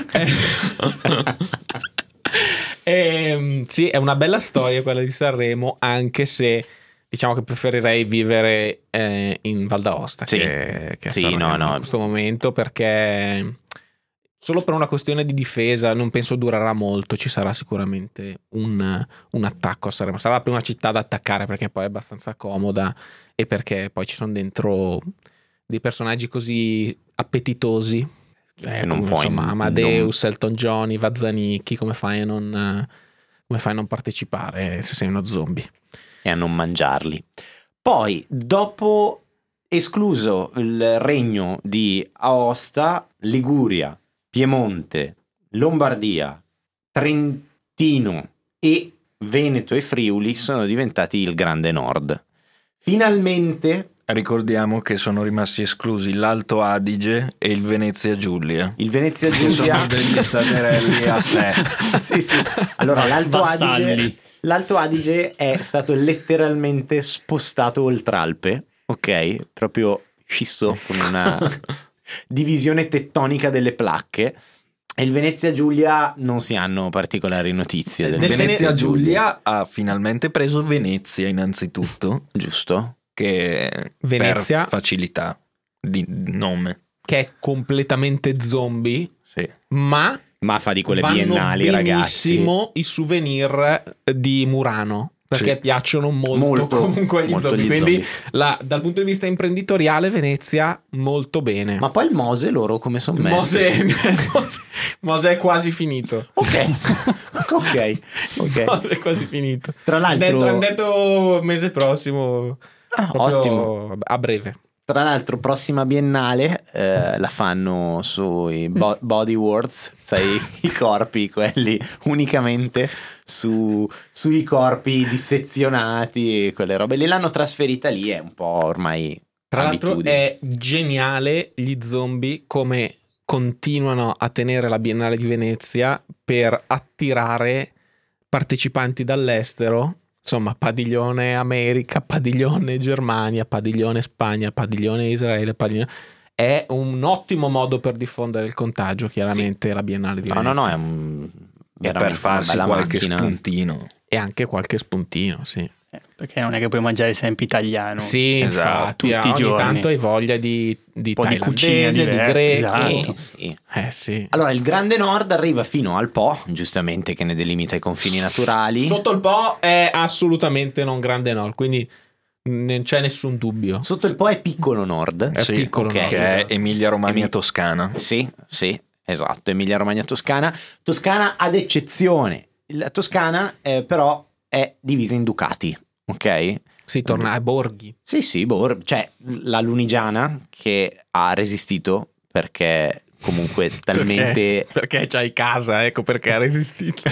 Eh, ehm, sì, è una bella storia quella di Sanremo, anche se diciamo che preferirei vivere eh, in Val d'Aosta Sì. che, che a Sì, Sanremo no, no. in questo momento, perché solo per una questione di difesa non penso durerà molto. Ci sarà sicuramente un, un attacco a Sanremo. Sarà la prima città da attaccare, perché poi è abbastanza comoda e perché poi ci sono dentro dei personaggi così appetitosi. Eh, non come, puoi insomma, non- Amadeus, Elton John, Iva Zanicchi, come fai a non, come fai a non partecipare se sei uno zombie? e a non mangiarli. Poi, dopo escluso il regno di Aosta, Liguria, Piemonte, Lombardia, Trentino e Veneto e Friuli sono diventati il Grande Nord. Finalmente Ricordiamo che sono rimasti esclusi l'Alto Adige e il Venezia Giulia, il Venezia che Giulia sono degli staterelli a sé. sì, sì. Allora, l'Alto Vassalli. Adige, l'Alto Adige è stato letteralmente spostato oltre Alpe, ok? Proprio scisso con una divisione tettonica delle placche. E il Venezia Giulia non si hanno particolari notizie del Del Venezia Vene- Giulia ha finalmente preso Venezia innanzitutto, giusto? che Venezia- per facilità di nome. Che è completamente zombie, Sì. ma Ma fa di quelle vanno biennali, ragazzi. benissimo i souvenir di Murano, perché Sì. piacciono molto, Molto, comunque agli molto zombie. gli Quindi zombie. la- dal punto di vista imprenditoriale Venezia molto bene. Ma poi il Mose loro come sono messi? Mose, Mose è quasi finito. Ok, ok, ok. Mose è quasi finito. Tra l'altro- Detto- hanno detto mese prossimo, Ah, proprio ottimo. a breve. Tra l'altro, prossima biennale eh, la fanno sui bo- Body Words, sai, i corpi, quelli unicamente su, sui corpi dissezionati e quelle robe lì. L'hanno trasferita lì, è un po' ormai Tra l'altro abitudine. è geniale gli zombie come continuano a tenere la Biennale di Venezia per attirare partecipanti dall'estero. Insomma, padiglione America, padiglione Germania, padiglione Spagna, padiglione Israele, padiglione... È un ottimo modo per diffondere il contagio, chiaramente, la Biennale di No, Venezia. no, no, è un, E veramente per farsi una bella qualche macchina. spuntino. E anche qualche spuntino, sì. Eh, perché non è che puoi mangiare sempre italiano. Sì, esatto, infatti, tutti i ogni giorni. tanto hai voglia di, di po' di cucina thailandese, di diversa, greco. esatto. Eh, sì. Eh sì. Allora, il Grande Nord arriva fino al Po, giustamente, che ne delimita i confini naturali. Sotto il Po è assolutamente non grande no, quindi non c'è nessun dubbio. Sotto il Po è Piccolo Nord. È Sì, piccolo, ok. no? che è Emilia Romagna Emi- Toscana. Sì, sì, esatto, Emilia Romagna Toscana. Toscana ad eccezione. La Toscana eh, però è divisa in ducati, ok? Si torna ai borghi. Sì, sì, boh, cioè la Lunigiana che ha resistito perché comunque talmente... Perché, perché c'hai casa, ecco perché ha resistito.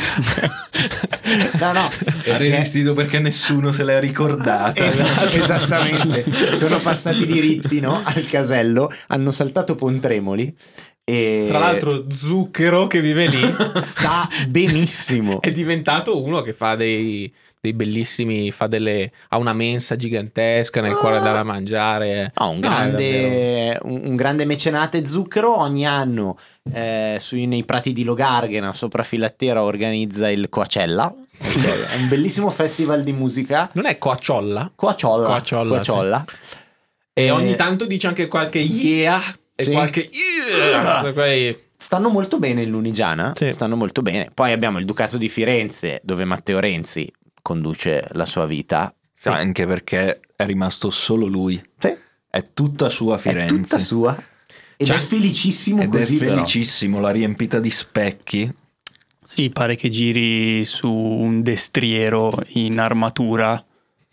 No, no, Ha perché- resistito perché nessuno se l'è ricordata. Esatto, esattamente. Sono passati diritti, no, al casello, hanno saltato Pontremoli e Tra l'altro Zucchero che vive lì sta benissimo. è diventato uno che fa dei, dei bellissimi, fa delle, ha una mensa gigantesca nel quale dare a mangiare. No, un No, è davvero- grande, un, un grande mecenate Zucchero ogni anno eh, sui, nei prati di Logarghena sopra Filattera organizza il Coachella. È un bellissimo festival di musica. Non è Coacciolla? Coachella, Coachella, Coachella. E Eh, ogni tanto dice anche qualche yeah e sì. qualche yeah. Quei- Stanno molto bene in Lunigiana, Sì. stanno molto bene. Poi abbiamo il Ducato di Firenze, dove Matteo Renzi conduce la sua vita. Sì. Anche perché è rimasto solo lui. Sì, È tutta sua è Firenze. tutta sua. Ed Cioè, è felicissimo Ed così, è però. felicissimo, l'ha riempita di specchi. Sì, pare che giri su un destriero in armatura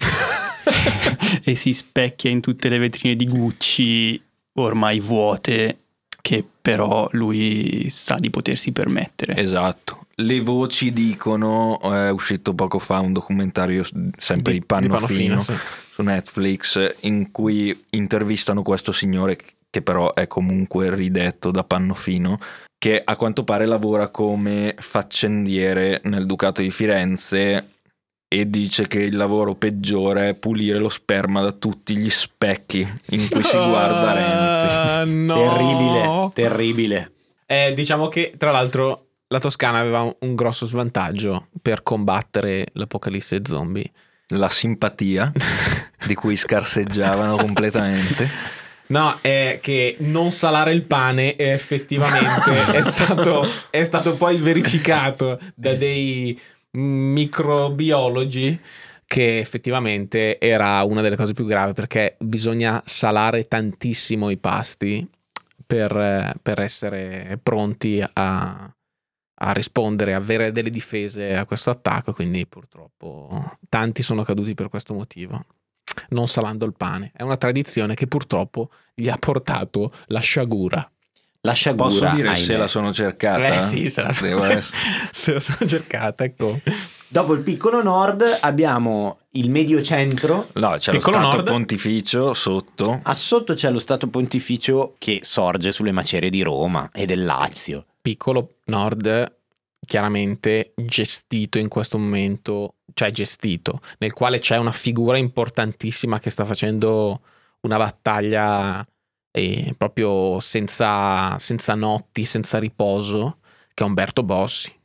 e si specchia in tutte le vetrine di Gucci ormai vuote, che però lui sa di potersi permettere. Esatto. Le voci dicono, è uscito poco fa un documentario sempre Di- di Pannofino, di Pannofino, sì. su Netflix, in cui intervistano questo signore che però è comunque ridetto da Pannofino, che a quanto pare lavora come faccendiere nel Ducato di Firenze e dice che il lavoro peggiore è pulire lo sperma da tutti gli specchi in cui si guarda Renzi. Ah, no. Terribile, terribile. Eh, diciamo che tra l'altro la Toscana aveva un, un grosso svantaggio per combattere l'apocalisse zombie. La simpatia di cui scarseggiavano completamente. No, è che non salare il pane è effettivamente è stato, è stato poi verificato da dei microbiologi che effettivamente era una delle cose più gravi, perché bisogna salare tantissimo i pasti per, per essere pronti a, a rispondere, avere delle difese a questo attacco, quindi purtroppo tanti sono caduti per questo motivo. Non salando il pane. È una tradizione che purtroppo gli ha portato la sciagura. La sciagura, Posso dire ahimè. se la sono cercata? Eh sì, se la, Devo essere- se la sono cercata, ecco. Dopo il Piccolo Nord abbiamo il Medio Centro. No, c'è Piccolo lo Stato Nord. Pontificio sotto. A sotto c'è lo Stato Pontificio che sorge sulle macerie di Roma e del Lazio. Piccolo Nord, chiaramente gestito in questo momento, cioè gestito, nel quale c'è una figura importantissima che sta facendo una battaglia eh, proprio senza, senza notti, senza riposo, che è Umberto Bossi,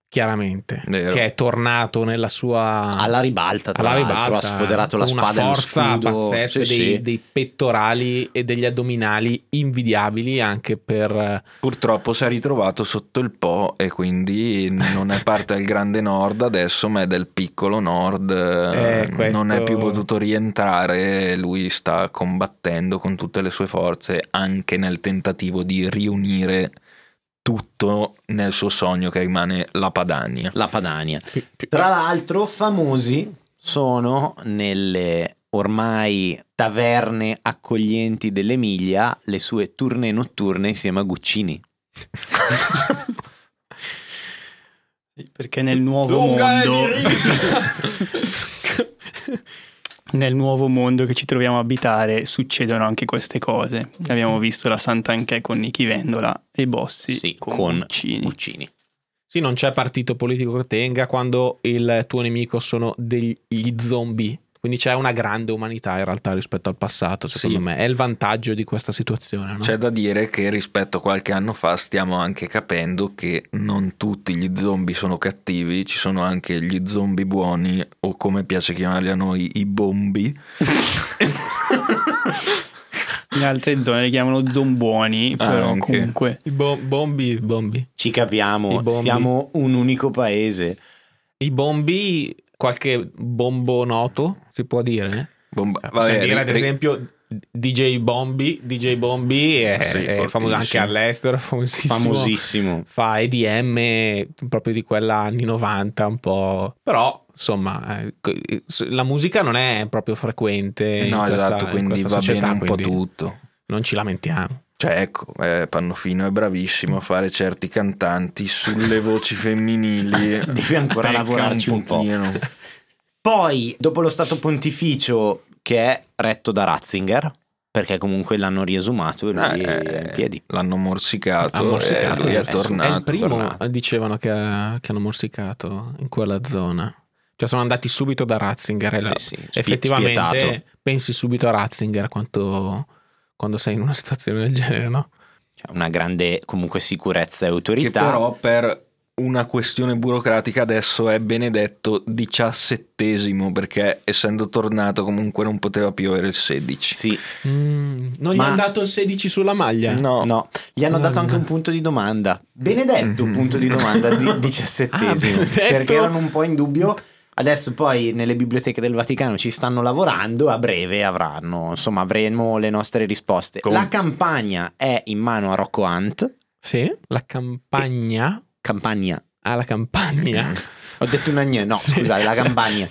chiaramente, Vero. che è tornato nella sua alla ribalta, tra alla l'altro, ribalta, ha sfoderato la con una spada e lo forza scudo. pazzesca, Sì, dei, sì. dei pettorali e degli addominali invidiabili anche per Purtroppo si è ritrovato sotto il Po e quindi non è parte del grande nord adesso, ma è del piccolo nord. Eh, questo- Non è più potuto rientrare. Lui sta combattendo con tutte le sue forze anche nel tentativo di riunire tutto nel suo sogno che rimane la Padania. La Padania. Tra l'altro, famosi sono nelle ormai taverne accoglienti dell'Emilia le sue tournée notturne insieme a Guccini. Perché nel nuovo Lunga e mondo diritta. nel nuovo mondo che ci troviamo a abitare succedono anche queste cose. Abbiamo visto la Sant'Anché con Nichi Vendola e Bossi Sì, con, con Guccini. Guccini. Sì, non c'è partito politico che tenga quando il tuo nemico sono degli zombie. Quindi c'è una grande umanità in realtà rispetto al passato, secondo Sì. me. È il vantaggio di questa situazione, no? C'è da dire che rispetto a qualche anno fa stiamo anche capendo che non tutti gli zombie sono cattivi, ci sono anche gli zombie buoni, o come piace chiamarli a noi, i bombi. In altre zone li chiamano zombuoni, Ah, però anche. comunque I bo- bombi, bombi. Ci capiamo, I bombi. siamo un unico paese. I bombi, qualche bombo noto, si può dire? Bomba- Possiamo vabbè, dire ad ri- esempio D J Bombi. D J Bombi è, Sì, è famoso anche fortissimo. all'estero, è famosissimo. Famosissimo. Fa E D M proprio di quella anni novanta un po'. Però insomma eh, la musica non è proprio frequente in No, questa, esatto, in quindi questa va società, bene un po' quindi tutto. non ci lamentiamo. Cioè, ecco, eh, Pannofino è bravissimo a fare certi cantanti sulle voci femminili. Devi ancora Pecca lavorarci un po'. pochino. Poi, dopo lo Stato Pontificio, che è retto da Ratzinger, perché comunque l'hanno riesumato e lui Eh, è in piedi. L'hanno morsicato, Ha morsicato, e lui è adesso. tornato. È il primo, tornato. dicevano che, che hanno morsicato in quella zona. Cioè sono andati subito da Ratzinger e la- Sì, sì, spi- effettivamente spietato. pensi subito a Ratzinger quanto, quando sei in una situazione del genere, no? Cioè, una grande comunque sicurezza e Che autorità. però per una questione burocratica adesso è Benedetto diciassettesimo, perché essendo tornato comunque non poteva più avere il sedici. Sì, Mm, non Ma- gli hanno dato il sedici sulla maglia? No, no, gli hanno Ah, dato anche no. un punto di domanda. Benedetto, Mhm. punto di domanda di diciassettesimo, Ah, Benedetto. perché erano un po' in dubbio. Adesso poi nelle biblioteche del Vaticano ci stanno lavorando, a breve avranno, insomma, avremo le nostre risposte. Com- La campagna è in mano a Rocco Hunt. Sì, la campagna. Campagna. Ah, la campagna. Ho detto una gne, no, Sì. scusate, la campagna.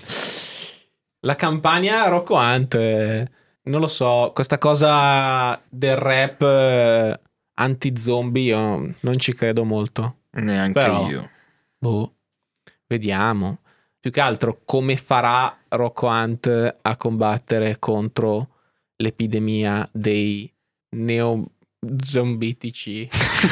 La campagna Rocco Hunt. eh, Non lo so, questa cosa del rap eh, anti-zombie io non ci credo molto. neanche Però- io. Boh, vediamo. Più che altro come farà Rocco Hunt a combattere contro l'epidemia dei neozombitici.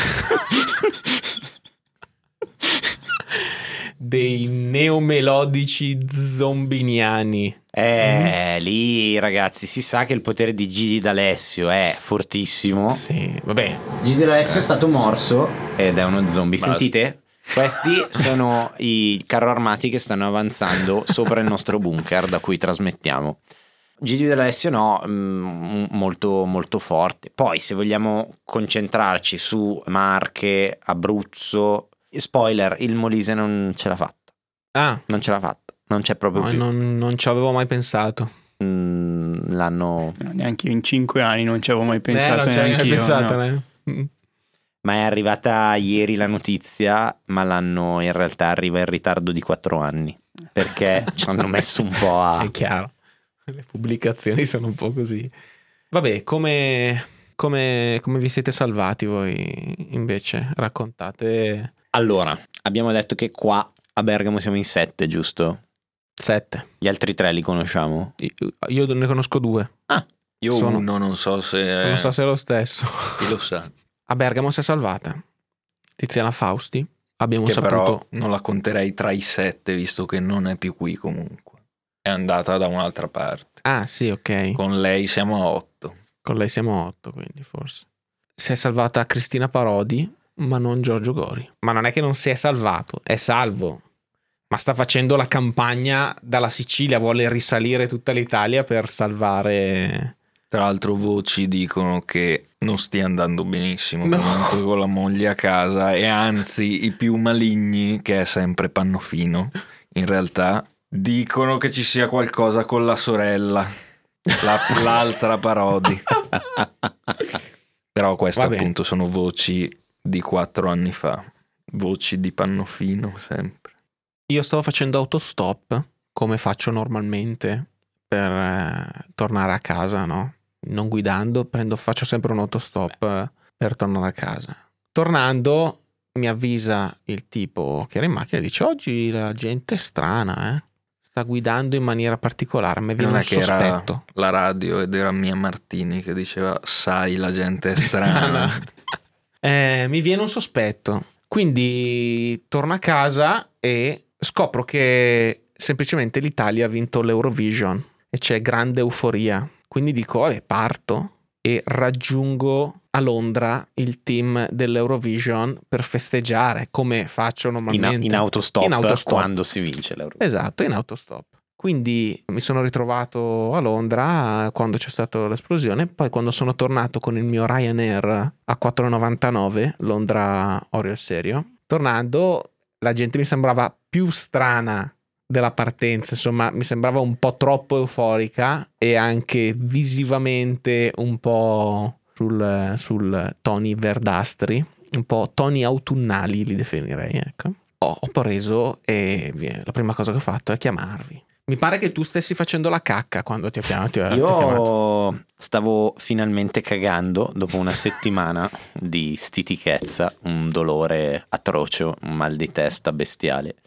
Dei neomelodici zombiniani. Eh, lì ragazzi, si sa che il potere di Gigi D'Alessio è fortissimo. Sì, vabbè. Gigi D'Alessio è stato morso ed è uno zombie. Basta. Sentite? Questi sono i carro armati che stanno avanzando sopra il nostro bunker da cui trasmettiamo. Gigi D'Alessio no, mm, molto molto forte. Poi se vogliamo concentrarci su Marche, Abruzzo, spoiler, il Molise non ce l'ha fatta. Ah, Non ce l'ha fatta, non c'è proprio no, più. non, non ci avevo mai pensato. Mm, l'hanno... no, neanche io in cinque anni non ci avevo mai Eh, pensato. non ci avevo mai neanche io, pensato, no. né? Mm. Ma è arrivata ieri la notizia, ma l'hanno in realtà arriva in ritardo di quattro anni, perché ci hanno messo un po' a... È chiaro. Le pubblicazioni sono un po' così. Vabbè, come, come, come vi siete salvati voi invece? Raccontate. Allora, abbiamo detto che qua a Bergamo siamo in sette, giusto? Sette. Gli altri tre li conosciamo? Io, io ne conosco due. Io Sono- uno non so se Non so se è lo stesso. chi lo sa. A Bergamo si è salvata Tiziana Fausti. Abbiamo Che saputo. però non la conterei tra i sette, visto che non è più qui comunque. È andata da un'altra parte. Ah, sì, ok. Con, Con lei siamo a otto. lei siamo a otto, quindi forse. Si è salvata Cristina Parodi. ma non Giorgio Gori. Ma non è che non si è salvato, è salvo. Ma sta facendo la campagna dalla Sicilia, vuole risalire tutta l'Italia per salvare. Tra l'altro voci dicono che non stia andando benissimo No. comunque con la moglie a casa, e anzi i più maligni, che è sempre Pannofino, in realtà dicono che ci sia qualcosa con la sorella, la- l'altra Parodi. Però queste Va bene. appunto sono voci di quattro anni fa, voci di Pannofino sempre. Io stavo facendo autostop, come faccio normalmente per eh, tornare a casa, no? Non guidando, prendo, faccio sempre un autostop eh, per tornare a casa. Tornando mi avvisa il tipo che era in macchina e dice: oggi la gente è strana, eh? Sta guidando in maniera particolare, mi viene Non un è che era sospetto. la radio ed era Mia Martini che diceva sai la gente è strana. Eh, mi viene un sospetto. Quindi torno a casa e scopro che semplicemente l'Italia ha vinto l'Eurovision e c'è grande euforia. Quindi dico, eh, parto e raggiungo a Londra il team dell'Eurovision per festeggiare, come faccio In, normalmente. in autostop, In autostop. quando si vince l'Euro. Esatto, in autostop. Quindi mi sono ritrovato a Londra quando c'è stata l'esplosione. Poi quando sono tornato con il mio Ryanair a quattro virgola novantanove, Londra Oriol Serio, tornando la gente mi sembrava più strana della partenza, insomma mi sembrava un po' troppo euforica e anche visivamente un po' sul, sul toni verdastri, un po' toni autunnali li definirei, ecco. Ho, ho preso e via, la prima cosa che ho fatto è chiamarvi. Mi pare che tu stessi facendo la cacca quando ti ho chiamato. Ti ho- ti ho chiamato. Io stavo finalmente cagando dopo una settimana di stitichezza, un dolore atroce, un mal di testa bestiale,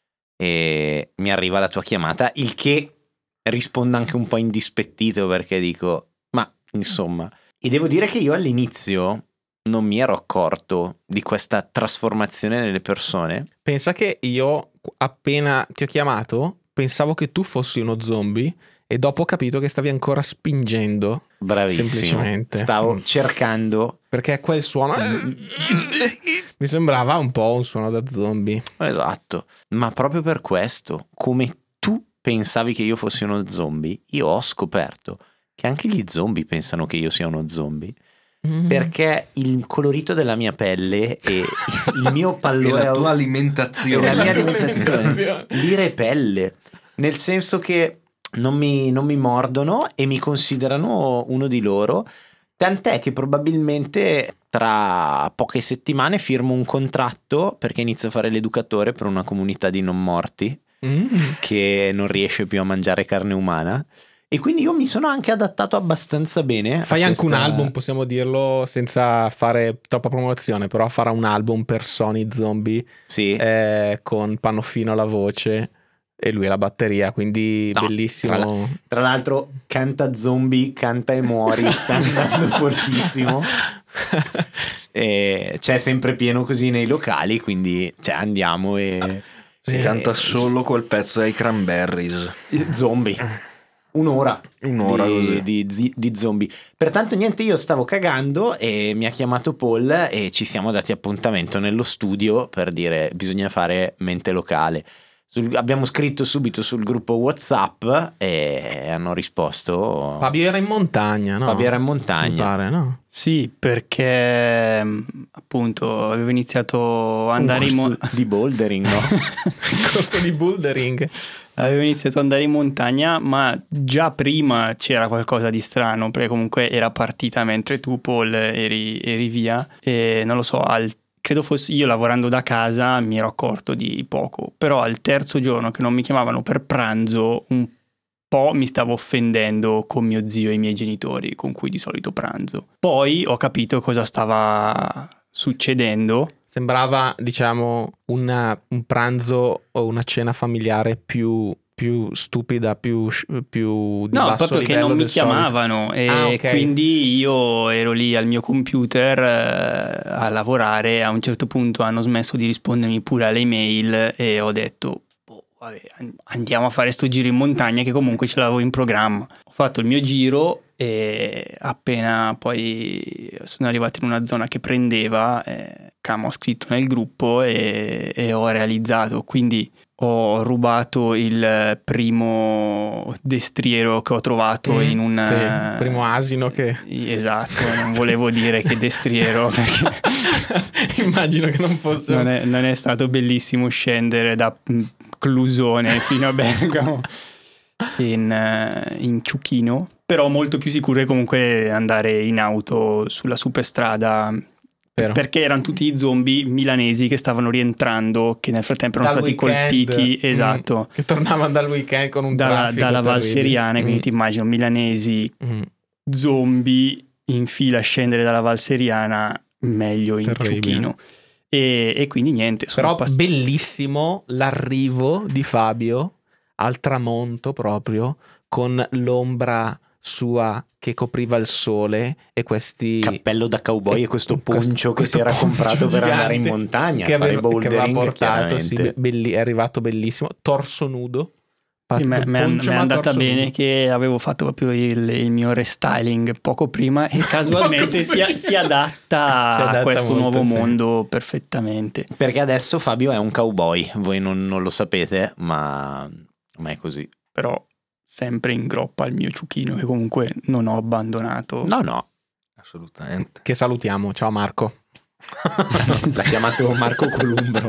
e mi arriva la tua chiamata, il che rispondo anche un po' indispettito perché dico, ma insomma, e devo dire che io all'inizio non mi ero accorto di questa trasformazione nelle persone. Pensa che io appena ti ho chiamato pensavo che tu fossi uno zombie e dopo ho capito che stavi ancora spingendo. Bravissimo. Semplicemente. Stavo Mm. cercando. Perché quel suono mi sembrava un po' un suono da zombie. Esatto. Ma proprio per questo, come tu pensavi che io fossi uno zombie, io ho scoperto che anche gli zombie pensano che io sia uno zombie. Mm. Perché il colorito della mia pelle e il mio E pallore la tua e alimentazione. la mia La tua alimentazione alimentazione. li repelle, nel senso che non mi, non mi mordono e mi considerano uno di loro, tant'è che probabilmente tra poche settimane firmo un contratto perché inizio a fare l'educatore per una comunità di non morti Mm. che non riesce più a mangiare carne umana. E quindi io mi sono anche adattato abbastanza bene. a Fai anche un questa- album, possiamo dirlo senza fare troppa promozione, però farà un album per Sony Zombie Sì. eh, con Pannofino alla voce e lui alla batteria, quindi No, bellissimo. tra Tra l'altro canta zombie, canta e muori, sta andando fortissimo. E c'è sempre pieno così nei locali, quindi cioè, andiamo e... Si e- canta solo quel pezzo ai Cranberries. Zombie. Un'ora. Un'ora di, così. di, zi- di zombie. Pertanto niente, io stavo cagando e mi ha chiamato Paul e ci siamo dati appuntamento nello studio per dire bisogna fare mente locale. Sul- abbiamo scritto subito sul gruppo WhatsApp e hanno risposto. Fabio era in montagna, no? Fabio era in Mi montagna. pare, no? Sì, perché mh, appunto avevo iniziato a andare in Un mo- corso di bouldering, no? Il corso di bouldering. avevo iniziato ad andare in montagna, ma già prima c'era qualcosa di strano, perché comunque era partita mentre tu, Paul, eri, eri via e non lo so, al, credo fossi io lavorando da casa mi ero accorto di poco, però al terzo giorno che non mi chiamavano per pranzo un po' mi stavo offendendo con mio zio e i miei genitori con cui di solito pranzo. Poi ho capito cosa stava succedendo. Sembrava, diciamo, una- un pranzo o una cena familiare più, più stupida, più, più di No, basso proprio che livello non mi del solito. chiamavano e Ah, ok. quindi io ero lì al mio computer eh, a lavorare. A un certo punto hanno smesso di rispondermi pure alle email e ho detto boh, vabbè, an- andiamo a fare sto giro in montagna che comunque ce l'avevo in programma. Ho fatto il mio giro e appena poi sono arrivato in una zona che prendeva eh, Camo ha scritto nel gruppo e, e ho realizzato, quindi ho rubato il primo destriero che ho trovato Mm, in un... sì, il primo asino che... Esatto, non volevo dire che destriero perché immagino che non fosse... non è, non è stato bellissimo scendere da Clusone fino a Bergamo in, in ciuchino, però molto più sicuro è comunque andare in auto sulla superstrada. Vero. Perché erano tutti zombie milanesi che stavano rientrando, che nel frattempo erano Dal stati weekend, colpiti, mm, esatto, che tornavano dal weekend con un dalla, traffico dalla Val terribile. Seriana, quindi Mm. ti immagino milanesi Mm. zombie in fila a scendere dalla Val Seriana, meglio in Terribile. ciuchino. E, e quindi niente, sono Però pass- bellissimo l'arrivo di Fabio al tramonto proprio, con l'ombra sua che copriva il sole e questi... Cappello da cowboy e, e questo questo- poncio che questo si era poncio comprato per andare in gigante montagna che a fare aveva, che aveva bouldering, portato, sì, chiaramente. belli- è arrivato bellissimo, torso nudo. Sì, me- me- Poncio, me è ma andata torso bene nudo. che avevo fatto proprio il, il mio restyling poco prima e casualmente si, si adatta Si adatta a questo molto, nuovo sì. mondo perfettamente. Perché adesso Fabio è un cowboy, voi non, non lo sapete, ma, ma è così. Però sempre in groppa il mio ciuchino che comunque non ho abbandonato. No, no, Assolutamente. Che salutiamo, ciao Marco. l'ha chiamato Marco Columbro.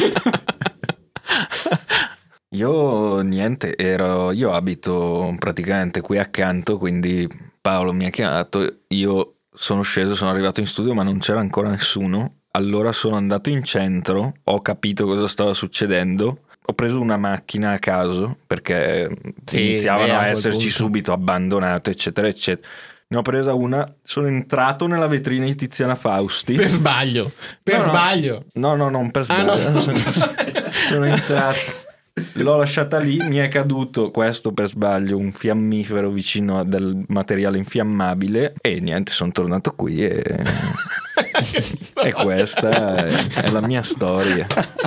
Io niente, ero, io abito praticamente qui accanto, quindi Paolo mi ha chiamato, io sono sceso, sono arrivato in studio ma non c'era ancora nessuno, allora sono andato in centro, ho capito cosa stava succedendo, ho preso una macchina a caso perché Sì, iniziavano beh, a a quel esserci punto. subito abbandonate eccetera eccetera. Ne ho presa una, sono entrato nella vetrina di Tiziana Fausti. Per sbaglio, per No, no. sbaglio. No, no, non per Ah, no. sbaglio. sono, sono entrato, l'ho lasciata lì, mi è caduto questo per sbaglio, un fiammifero vicino a del materiale infiammabile e niente, sono tornato qui e, e questa è, è la mia storia.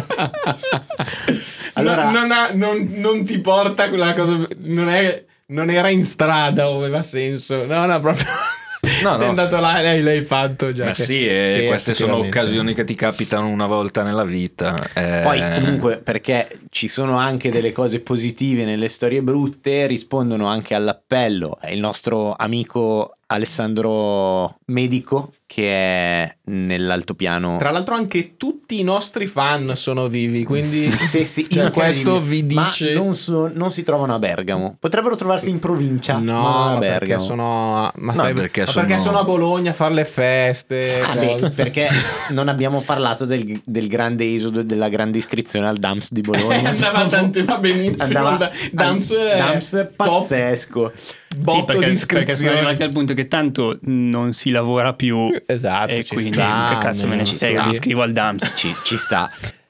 Allora- non, non, ha- non- non ti porta quella cosa, non, è, non era in strada o aveva senso, no, no, proprio. No, Sei no, andato là e l'hai, l'hai fatto già. Ma che- sì, e sì, queste sono effettivamente. occasioni che ti capitano una volta nella vita. eh. Poi comunque perché ci sono anche delle cose positive nelle storie brutte, rispondono anche all'appello. È il nostro amico Alessandro Medico che è nell'altopiano. Tra l'altro anche tutti i nostri fan sono vivi, quindi Sì, sì, cioè, incredibile. questo vi Ma dice... non, so- non si trovano a Bergamo. Potrebbero trovarsi in provincia, No, ma non a ma perché Bergamo. sono, ma No, sai, perché ma sono- perché sono a Bologna a fare le feste. Ah, beh, cose. perché non abbiamo parlato del, del grande esodo e della grande iscrizione al D A M S di Bologna. Andava tante, va benissimo. Andava- D A M S è D A M S top, pazzesco. botto Sì, perché, di perché iscrizioni. sono arrivati al punto che tanto non si lavora più Esatto, e ci quindi sta, che cazzo me ne ci frega, sta. mi iscrivo al D A M S. Ci, ci sta.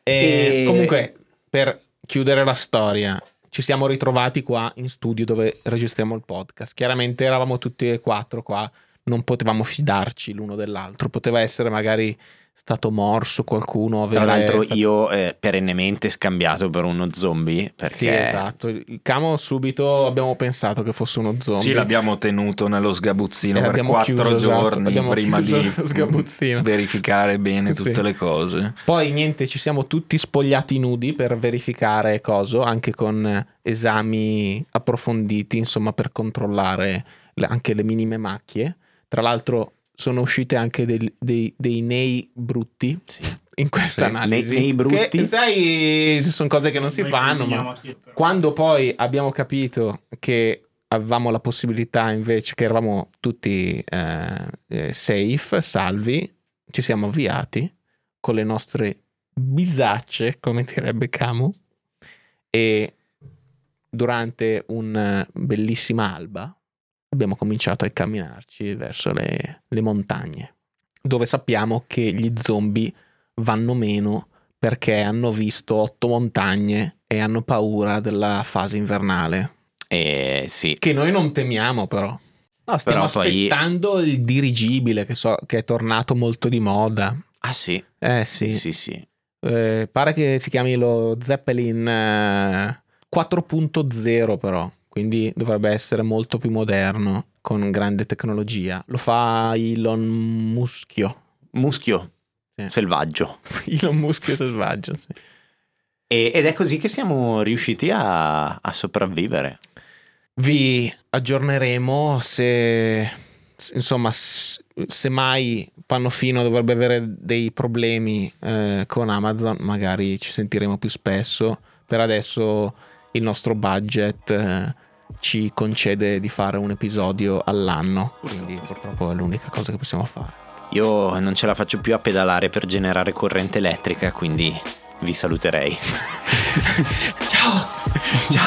E E- comunque, per chiudere la storia, ci siamo ritrovati qua in studio dove registriamo il podcast. Chiaramente eravamo tutti e quattro qua, non potevamo fidarci l'uno dell'altro. Poteva essere magari stato morso qualcuno. Tra avere l'altro stato- io eh, perennemente scambiato per uno zombie perché Sì, esatto. Il Camo subito abbiamo pensato che fosse uno zombie. Sì, l'abbiamo tenuto nello sgabuzzino E per l'abbiamo quattro chiuso, esatto, giorni abbiamo prima chiuso di lo sgabuzzino. verificare bene Sì. tutte le cose. Poi niente, ci siamo tutti spogliati nudi per verificare coso, anche con esami approfonditi, insomma, per controllare le- anche le minime macchie. Tra l'altro sono uscite anche del- dei, dei nei brutti Sì. in questa Sì, analisi. nei- nei brutti. Che, sai, sono cose che non si fanno, ma quando poi abbiamo capito che avevamo la possibilità invece, che eravamo tutti eh, eh, safe, salvi, ci siamo avviati con le nostre bisacce, come direbbe Camu, e durante una bellissima alba abbiamo cominciato a camminarci verso le, le montagne, dove sappiamo che gli zombie vanno meno perché hanno visto otto montagne e hanno paura della fase invernale, Eh, sì. che noi non temiamo però. No, stiamo Però poi- aspettando il dirigibile che, so, che è tornato molto di moda. Ah sì, Eh sì, sì, sì. Eh, pare che si chiami lo Zeppelin eh, quattro punto zero però, quindi dovrebbe essere molto più moderno, con grande tecnologia. Lo fa Elon Muschio. Muschio. Sì. selvaggio. Elon Musk è selvaggio, sì. E, ed è così che siamo riusciti a, a sopravvivere. Vi aggiorneremo se, insomma, se mai Pannofino dovrebbe avere dei problemi eh, con Amazon, magari ci sentiremo più spesso. Per adesso il nostro budget eh, ci concede di fare un episodio all'anno, quindi purtroppo è l'unica cosa che possiamo fare. Io non ce la faccio più a pedalare per generare corrente elettrica, quindi vi saluterei. Ciao! Ciao!